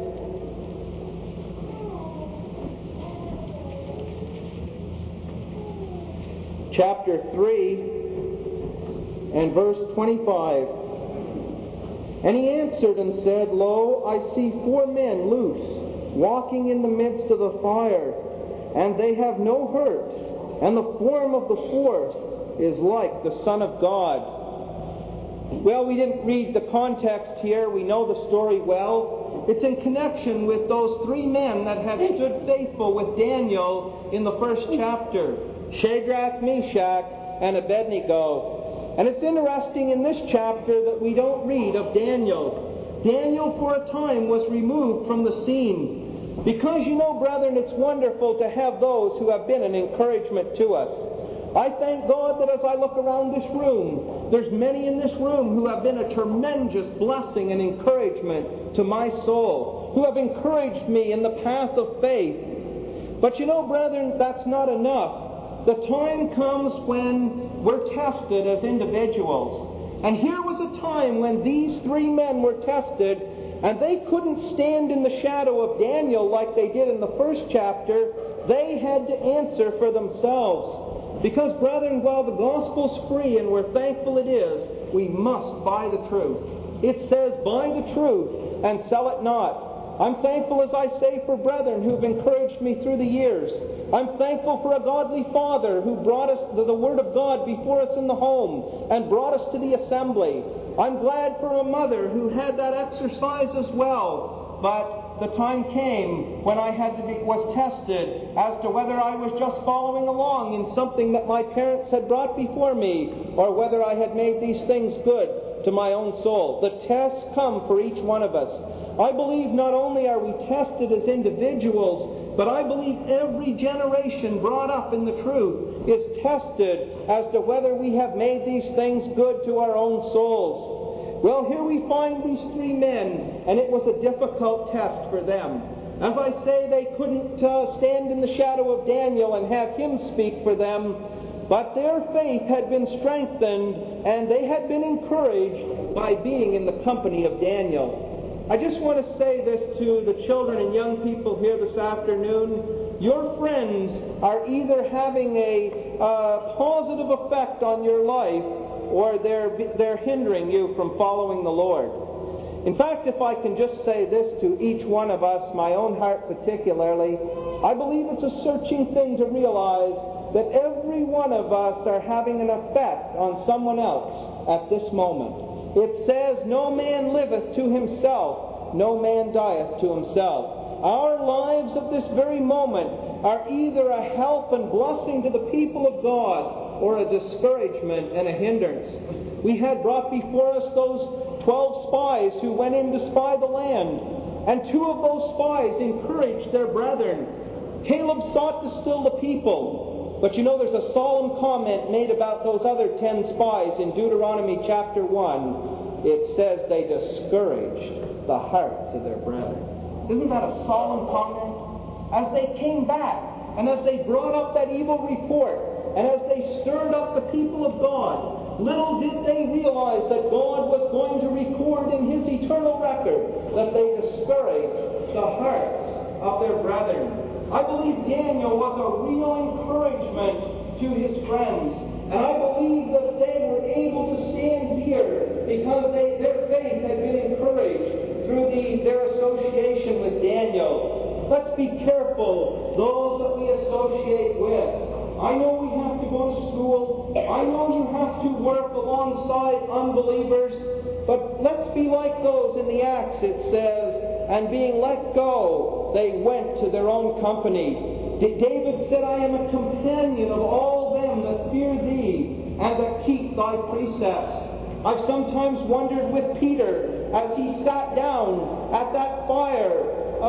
Chapter three and verse twenty-five. And he answered and said, Lo, I see four men loose, walking in the midst of the fire, and they have no hurt, and the form of the fourth is like the Son of God. Well, we didn't read the context here. We know the story well. It's in connection with those three men that had stood faithful with Daniel in the first chapter. Shadrach, Meshach, and Abednego. And it's interesting in this chapter that we don't read of Daniel. Daniel for a time was removed from the scene. Because, you know, brethren, it's wonderful to have those who have been an encouragement to us. I thank God that as I look around this room, there's many in this room who have been a tremendous blessing and encouragement to my soul, who have encouraged me in the path of faith. But you know, brethren, that's not enough. The time comes when we're tested as individuals. And here was a time when these three men were tested, and they couldn't stand in the shadow of Daniel like they did in the first chapter. They had to answer for themselves. Because, brethren, while the gospel's free and we're thankful it is, we must buy the truth. It says, buy the truth and sell it not. I'm thankful, as I say, for brethren who've encouraged me through the years. I'm thankful for a godly father who brought us the, the Word of God before us in the home and brought us to the assembly. I'm glad for a mother who had that exercise as well. But the time came when I had to be, was tested as to whether I was just following along in something that my parents had brought before me, or whether I had made these things good to my own soul. The tests come for each one of us. I believe not only are we tested as individuals, but I believe every generation brought up in the truth is tested as to whether we have made these things good to our own souls. Well, here we find these three men, and it was a difficult test for them. As I say, they couldn't uh, stand in the shadow of Daniel and have him speak for them, but their faith had been strengthened, and they had been encouraged by being in the company of Daniel. I just want to say this to the children and young people here this afternoon. Your friends are either having a uh, positive effect on your life, or they're, they're hindering you from following the Lord. In fact, if I can just say this to each one of us, my own heart particularly, I believe it's a searching thing to realize that every one of us are having an effect on someone else at this moment. It says, no man liveth to himself, no man dieth to himself. Our lives at this very moment are either a help and blessing to the people of God, or a discouragement and a hindrance. We had brought before us those twelve spies who went in to spy the land, and two of those spies encouraged their brethren. Caleb sought to still the people. But you know, there's a solemn comment made about those other ten spies in Deuteronomy chapter one. It says they discouraged the hearts of their brethren. Isn't that a solemn comment? As they came back, and as they brought up that evil report, and as they stirred up the people of God, little did they realize that God was going to record in His eternal record that they discouraged the hearts of their brethren. I believe Daniel was a real encouragement to his friends. And I believe that they were able to stand here because they, their faith had been encouraged through the, their association with Daniel. Let's be careful, those that we associate with. I know we have to go to school. I know you have to work alongside unbelievers. But let's be like those in the Acts, it says, and being let go, they went to their own company. David said, I am a companion of all them that fear thee and that keep thy precepts. I've sometimes wondered with Peter, as he sat down at that fire,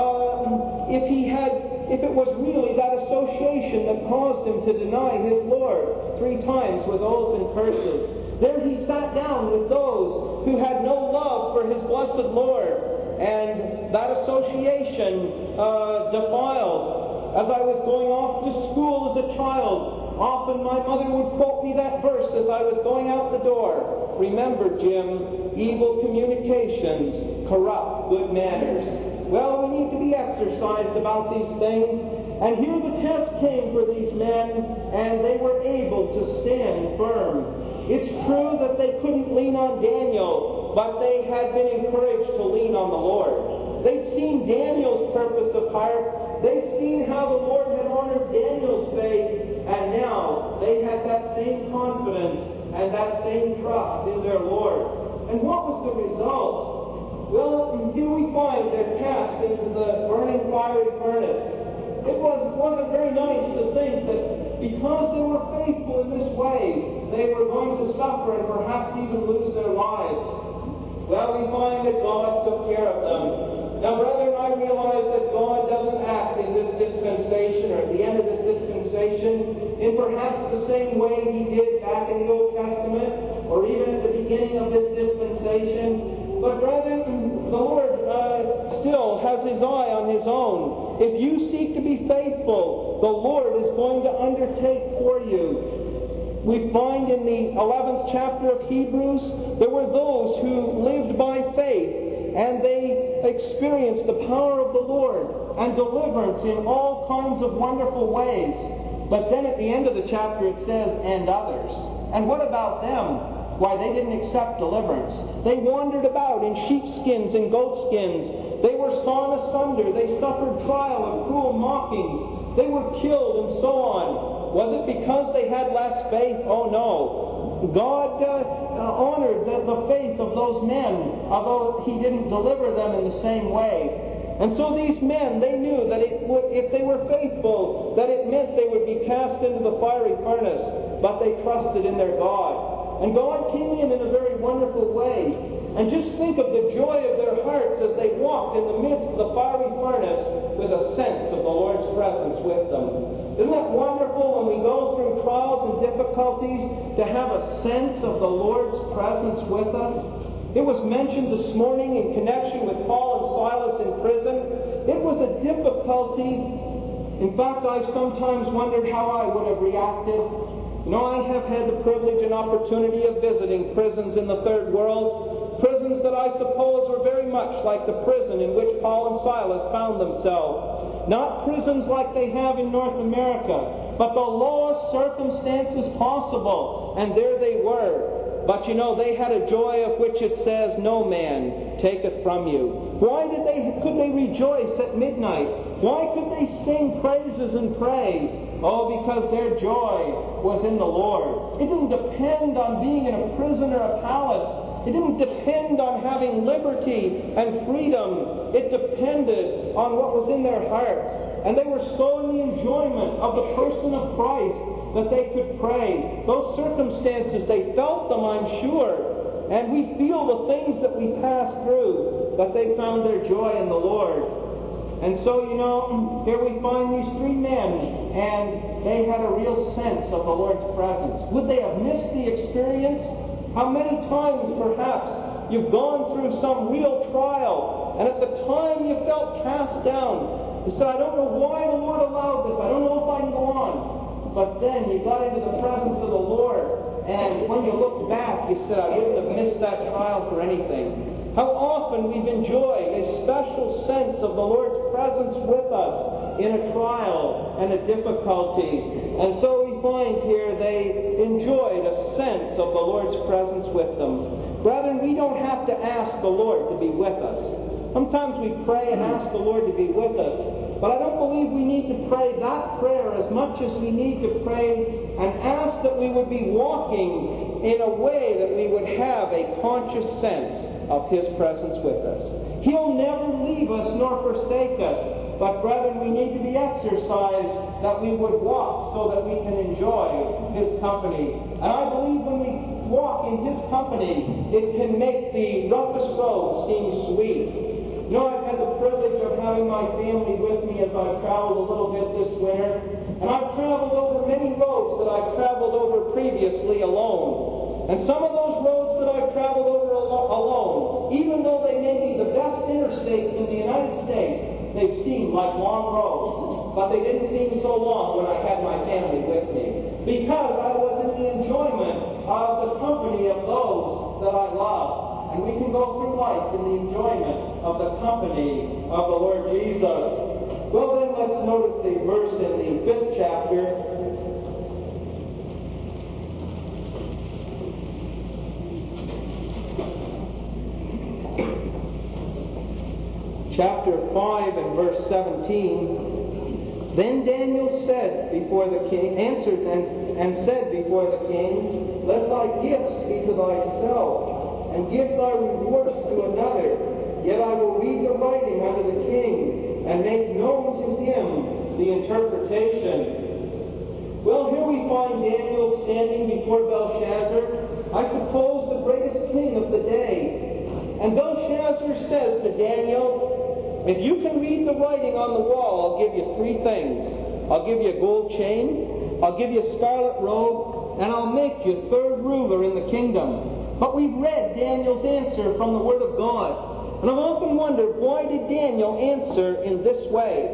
uh, if he had, if it was really that association that caused him to deny his Lord three times with oaths and curses. There he sat down with those who had no love for his blessed Lord, and that association uh, defiled. As I was going off to school as a child, often my mother would quote me that verse as I was going out the door. Remember, Jim, evil communications corrupt good manners. Well, we need to be exercised about these things. And here the test came for these men, and they were able to stand firm. It's true that they couldn't lean on Daniel, but they had been encouraged to lean on the Lord. They'd seen Daniel's purpose of heart. They'd seen how the Lord had honored Daniel's faith, and now they had that same confidence and that same trust in their Lord. And what was the result? Well, here we find they're cast into the burning fiery furnace. It was, wasn't very nice to think that because they were faithful in this way, they were going to suffer and perhaps even lose their lives. Well, we find that God took care of them. Now, brethren, I realize that God doesn't act in this dispensation or at the end of this dispensation in perhaps the same way He did back in the Old Testament or even at the beginning of this dispensation. But, brethren, the Lord uh, still has His eye on His own. If you seek to be faithful, the Lord is going to undertake for you. We find in the eleventh chapter of Hebrews, there were those who lived by faith, and they experienced the power of the Lord and deliverance in all kinds of wonderful ways. But then at the end of the chapter it says, and others. And what about them? Why, they didn't accept deliverance. They wandered about in sheepskins and goatskins. They were sawn asunder. They suffered trial and cruel mockings. They were killed and so on. Was it because they had less faith? Oh no. God uh, uh, honored the, the faith of those men, although He didn't deliver them in the same way. And so these men, they knew that it would, if they were faithful, that it meant they would be cast into the fiery furnace, but they trusted in their God. And God came in in a very wonderful way. And just think of the joy of their hearts as they walked in the midst of the fiery furnace with a sense of the Lord's presence with them. Isn't it wonderful when we go through trials and difficulties to have a sense of the Lord's presence with us? It was mentioned this morning in connection with Paul and Silas in prison. It was a difficulty. In fact, I've sometimes wondered how I would have reacted. You know, I have had the privilege and opportunity of visiting prisons in the Third World, prisons that I suppose were very much like the prison in which Paul and Silas found themselves. Not prisons like they have in North America, but the lowest circumstances possible, and there they were. But you know, they had a joy of which it says, no man taketh from you. Why did they, could they rejoice at midnight? Why could they sing praises and pray? Oh, because their joy was in the Lord. It didn't depend on being in a prison or a palace. It didn't depend on having liberty and freedom. It depended on what was in their hearts. And they were so in the enjoyment of the person of Christ that they could pray. Those circumstances, they felt them, I'm sure. And we feel the things that we pass through, but they found their joy in the Lord. And so, you know, here we find these three men, and they had a real sense of the Lord's presence. Would they have missed the experience? How many times, perhaps, you've gone through some real trial, and at the time you felt cast down. You said, I don't know why the Lord allowed this. I don't know if I can go on. But then you got into the presence of the Lord, and when you looked back, you said, I wouldn't have missed that trial for anything. How often we've enjoyed a special sense of the Lord's presence with us in a trial and a difficulty. And so we find here they enjoyed a sense of the Lord's presence with them. Brethren, we don't have to ask the Lord to be with us. Sometimes we pray and ask the Lord to be with us, but I don't believe we need to pray that prayer as much as we need to pray and ask that we would be walking in a way that we would have a conscious sense of His presence with us. He'll never leave us nor forsake us, but brethren, we need to be exercised that we would walk so that we can enjoy His company. And I believe when we walk in His company, it can make the roughest road seem sweet. You know, I've had the privilege of having my family with me as I've traveled a little bit this winter, and I've traveled over many roads that I've traveled over previously alone. And some of those roads that I've traveled over alone, even though they may be the best interstates in the United States, they've seemed like long roads. But they didn't seem so long when I had my family with me, because I was in the enjoyment of the company of those that I love. And we can go through life in the enjoyment of the company of the Lord Jesus. Well then, let's notice the verse in the fifth chapter. Chapter five and verse seventeen. Then Daniel said before the king, answered and, and said before the king, Let thy gifts be to thyself, and give thy rewards to another. Yet I will read the writing unto the king, and make known to him the interpretation. Well, here we find Daniel standing before Belshazzar, I suppose the greatest king of the day. And Belshazzar says to Daniel, if you can read the writing on the wall, I'll give you three things. I'll give you a gold chain, I'll give you a scarlet robe, and I'll make you third ruler in the kingdom. But we've read Daniel's answer from the Word of God. And I've often wondered, why did Daniel answer in this way?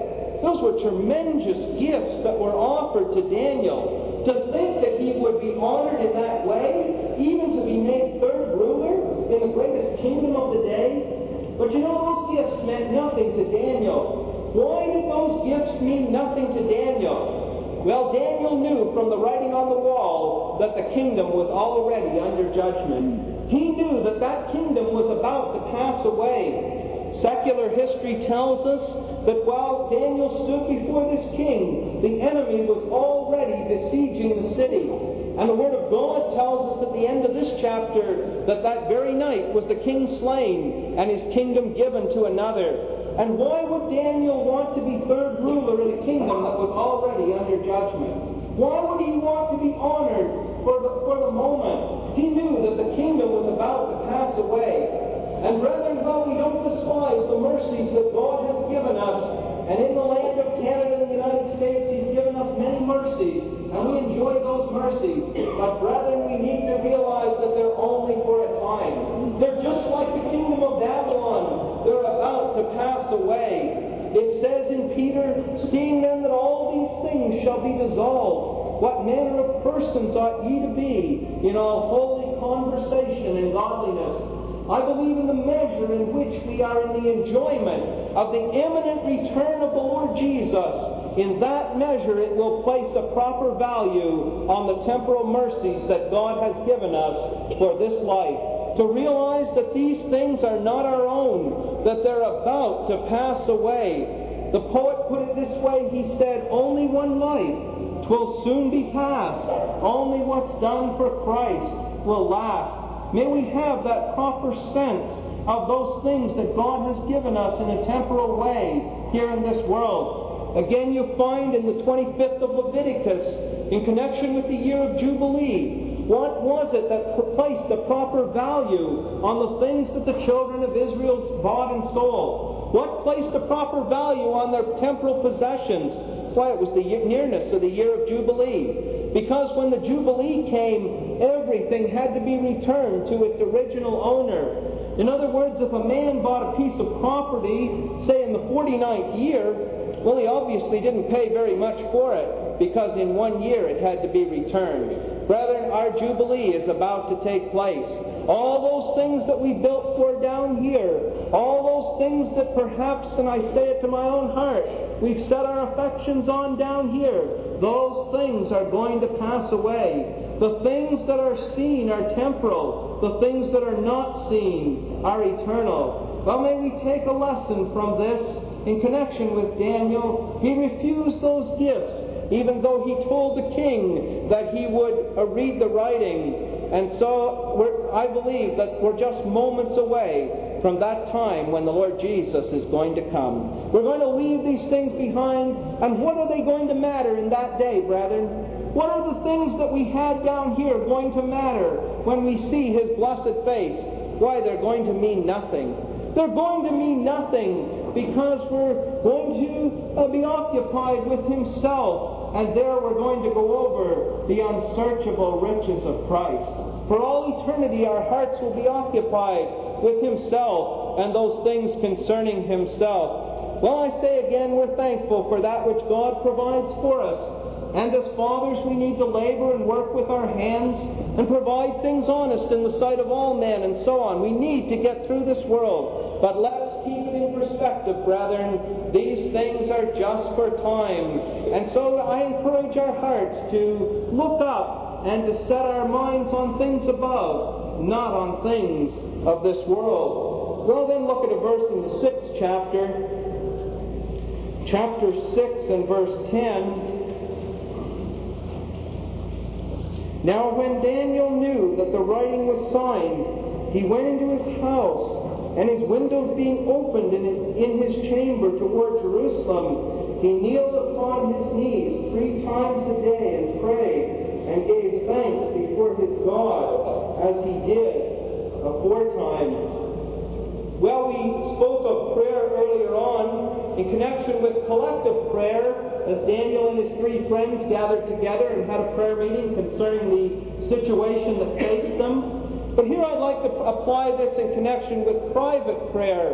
Those were tremendous gifts that were offered to Daniel. To think that he would be honored in that way, even to be made third ruler in the greatest kingdom of the day. But you know, those gifts meant nothing to Daniel. Why did those gifts mean nothing to Daniel? Well, Daniel knew from the writing on the wall that the kingdom was already under judgment. He knew that that kingdom was about to pass away. Secular history tells us that while Daniel stood before this king, the enemy was already besieging the city. And the Word of God tells us at the end of this chapter that that very night was the king slain and his kingdom given to another. And why would Daniel want to be third ruler in a kingdom that was already under judgment? Why would he want to be honored for the, for the moment? He knew that the kingdom was about to pass away. And brethren, while we don't despise the mercies that God has given us, and in the land of Canada and the United States He's given us many mercies, and we enjoy those mercies, but brethren, we need to realize that they're only for a time. They're just like the kingdom of Babylon. They're about to pass away. It says in Peter, "Seeing then that all these things shall be dissolved, what manner of persons ought ye to be in all holy conversation and godliness?" I believe in the measure in which we are in the enjoyment of the imminent return of the Lord Jesus, in that measure it will place a proper value on the temporal mercies that God has given us for this life. To realize that these things are not our own, that they're about to pass away. The poet put it this way, he said, "Only one life, 'twill soon be past. Only what's done for Christ will last." May we have that proper sense of those things that God has given us in a temporal way here in this world. Again, you find in the twenty-fifth of Leviticus, in connection with the year of Jubilee, what was it that placed a proper value on the things that the children of Israel bought and sold? What placed a proper value on their temporal possessions? Why, it was the nearness of the year of Jubilee. Because when the Jubilee came, everything had to be returned to its original owner. In other words, if a man bought a piece of property, say in the forty-ninth year, well, he obviously didn't pay very much for it, because in one year it had to be returned. Brethren, our Jubilee is about to take place. All those things that we built for down here, all those things that perhaps, and I say it to my own heart, we've set our affections on down here, those things are going to pass away. The things that are seen are temporal. The things that are not seen are eternal. Well, may we take a lesson from this in connection with Daniel. He refused those gifts, even though he told the king that he would uh, read the writing. And so we're, I believe that we're just moments away from that time when the Lord Jesus is going to come. We're going to leave these things behind, and what are they going to matter in that day, brethren? What are the things that we had down here going to matter when we see His blessed face? Why, they're going to mean nothing. They're going to mean nothing because we're going to uh, be occupied with Himself, and there we're going to go over the unsearchable riches of Christ. For all eternity our hearts will be occupied with Himself and those things concerning Himself. Well, I say again, we're thankful for that which God provides for us. And as fathers, we need to labor and work with our hands and provide things honest in the sight of all men and so on. We need to get through this world. But let us keep it in perspective, brethren. These things are just for time. And so I encourage our hearts to look up and to set our minds on things above, not on things of this world. Well, then look at a verse in the sixth chapter, chapter six and verse ten. Now when Daniel knew that the writing was signed, he went into his house, and his windows being opened in his, in his chamber toward Jerusalem, he kneeled upon his knees three times a day and prayed, and gave thanks before his God, as he did aforetime. Well, we spoke of prayer earlier on in connection with collective prayer, as Daniel and his three friends gathered together and had a prayer meeting concerning the situation that faced them. But here I'd like to apply this in connection with private prayer.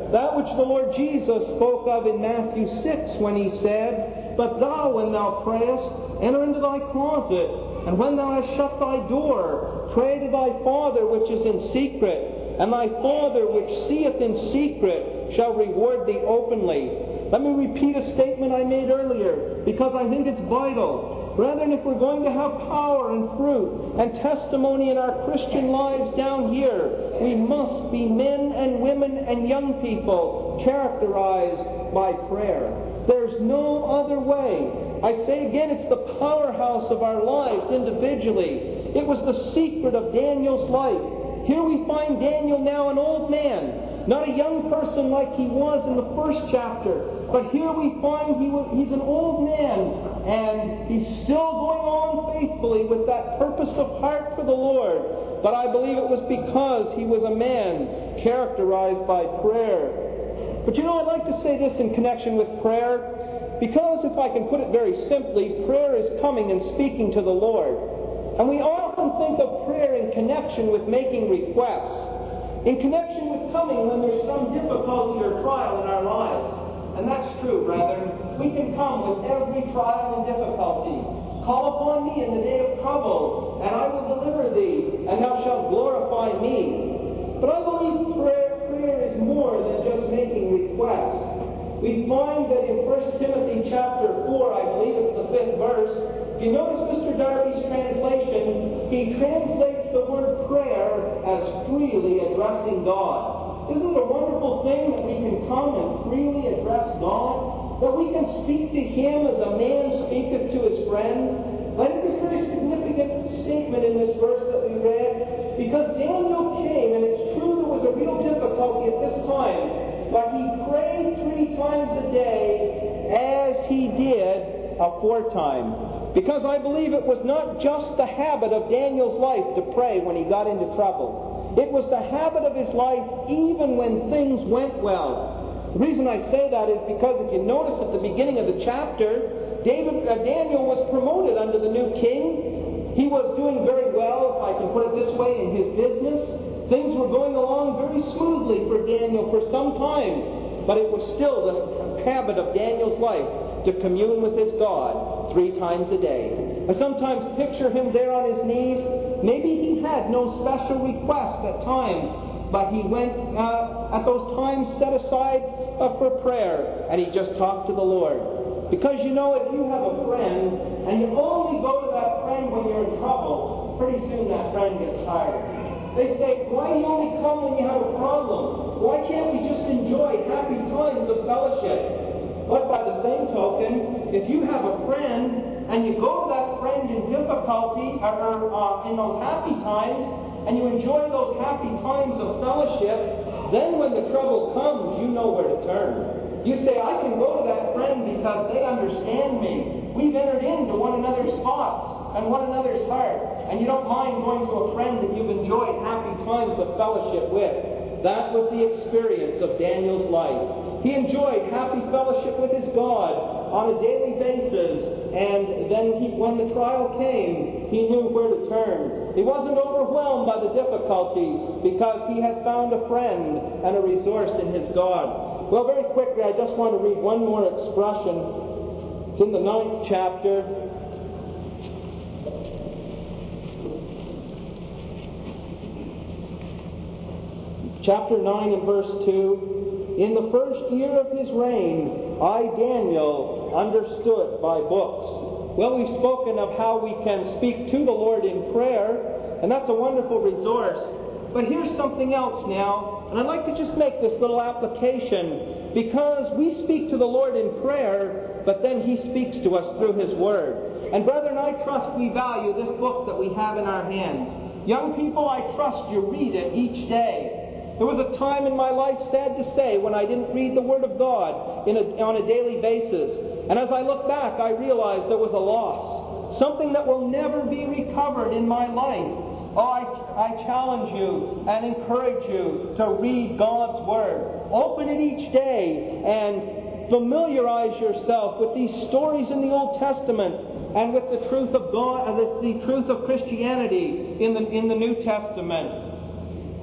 That which the Lord Jesus spoke of in Matthew six when he said, "But thou, when thou prayest, enter into thy closet, and when thou hast shut thy door, pray to thy Father which is in secret, and thy Father which seeth in secret shall reward thee openly." Let me repeat a statement I made earlier, because I think it's vital. Brethren, if we're going to have power and fruit and testimony in our Christian lives down here, we must be men and women and young people characterized by prayer. There's no other way. I say again, it's the powerhouse of our lives individually. It was the secret of Daniel's life. Here we find Daniel now an old man, not a young person like he was in the first chapter, but here we find he was, he's an old man, and he's still going on faithfully with that purpose of heart for the Lord. But I believe it was because he was a man characterized by prayer. But you know, I'd like to say this in connection with prayer, because if I can put it very simply, prayer is coming and speaking to the Lord. And we often think of prayer in connection with making requests, in connection with coming when there's some difficulty or trial in our lives. And that's true, brethren. We can come with every trial and difficulty. Call upon me in the day of trouble, and I will deliver thee, and thou shalt glorify me. But I believe prayer, prayer is more than just making requests. We find that in First Timothy chapter four, I believe it's the fifth verse, if you notice Mister Darby's translation, he translates the word prayer as freely addressing God. Isn't it a wonderful thing that we can come and freely address God? That we can speak to Him as a man speaketh to his friend? I think it's a very significant statement in this verse that we read, because Daniel came, and it's true there was a real difficulty at this time, but he prayed three times a day as he did aforetime. Because I believe it was not just the habit of Daniel's life to pray when he got into trouble. It was the habit of his life even when things went well. The reason I say that is because if you notice at the beginning of the chapter, David, uh, Daniel was promoted under the new king. He was doing very well, if I can put it this way, in his business. Things were going along very smoothly for Daniel for some time. But it was still the habit of Daniel's life to commune with his God three times a day. I sometimes picture him there on his knees. Maybe he had no special request at times, but he went uh, at those times set aside uh, for prayer, and he just talked to the Lord. Because you know, if you have a friend, and you only go to that friend when you're in trouble, pretty soon that friend gets tired. They say, why do you only come when you have a problem? Why can't we just enjoy happy times of fellowship? But by the same token, if you have a friend, and you go to that friend in difficulty, or uh, in those happy times, and you enjoy those happy times of fellowship, then when the trouble comes, you know where to turn. You say, I can go to that friend because they understand me. We've entered into one another's thoughts and one another's heart. And you don't mind going to a friend that you've enjoyed happy times of fellowship with. That was the experience of Daniel's life. He enjoyed happy fellowship with his God on a daily basis, and then he, when the trial came, he knew where to turn. He wasn't overwhelmed by the difficulty because he had found a friend and a resource in his God. Well, very quickly, I just want to read one more expression. It's in the ninth chapter. Chapter nine and verse two. In the first year of his reign, I, Daniel, understood by books. Well, we've spoken of how we can speak to the Lord in prayer, and that's a wonderful resource. But here's something else now, and I'd like to just make this little application, because we speak to the Lord in prayer, but then He speaks to us through His Word. And brethren, I trust we value this book that we have in our hands. Young people, I trust you read it each day. There was a time in my life, sad to say, when I didn't read the Word of God in a, on a daily basis. And as I look back, I realized there was a loss. Something that will never be recovered in my life. Oh, I, I challenge you and encourage you to read God's Word. Open it each day and familiarize yourself with these stories in the Old Testament and with the truth of God and the, the truth of Christianity in the, in the New Testament.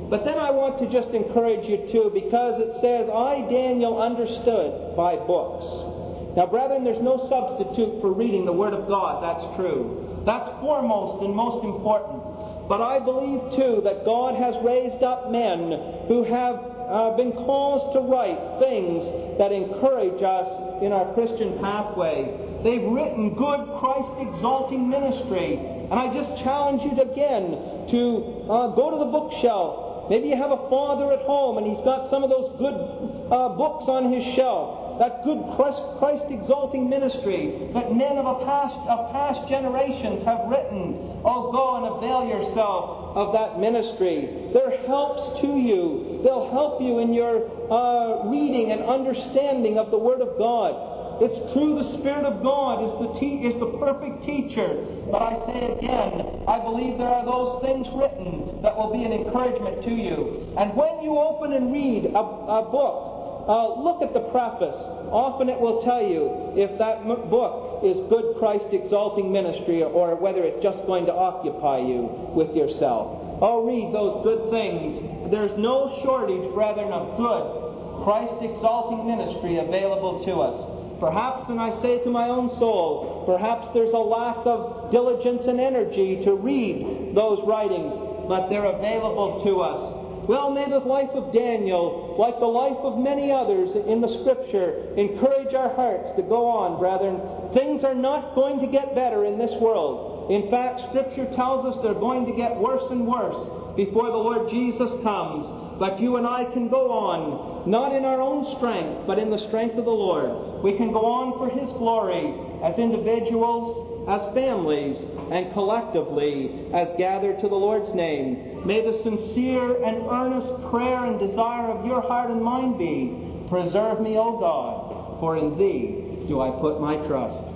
But then I want to just encourage you too, because it says, I, Daniel, understood by books. Now, brethren, there's no substitute for reading the Word of God. That's true. That's foremost and most important. But I believe too that God has raised up men who have uh, been caused to write things that encourage us in our Christian pathway. They've written good Christ-exalting ministry. And I just challenge you again to uh, go to the bookshelf. Maybe you have a father at home and he's got some of those good uh, books on his shelf. That good Christ-exalting ministry that men of, a past, of past generations have written. Oh, go and avail yourself of that ministry. They're helps to you. They'll help you in your uh, reading and understanding of the Word of God. It's true the Spirit of God is the, te- is the perfect teacher. But I say again, I believe there are those things written that will be an encouragement to you. And when you open and read a, a book, uh, look at the preface. Often it will tell you if that m- book is good Christ-exalting ministry or whether it's just going to occupy you with yourself. Oh, read those good things. There's no shortage, brethren, of good Christ-exalting ministry available to us. Perhaps, and I say to my own soul, perhaps there's a lack of diligence and energy to read those writings, but they're available to us. Well, may the life of Daniel, like the life of many others in the Scripture, encourage our hearts to go on, brethren. Things are not going to get better in this world. In fact, Scripture tells us they're going to get worse and worse before the Lord Jesus comes. But you and I can go on, not in our own strength, but in the strength of the Lord. We can go on for His glory as individuals, as families, and collectively as gathered to the Lord's name. May the sincere and earnest prayer and desire of your heart and mine be, preserve me, O God, for in Thee do I put my trust.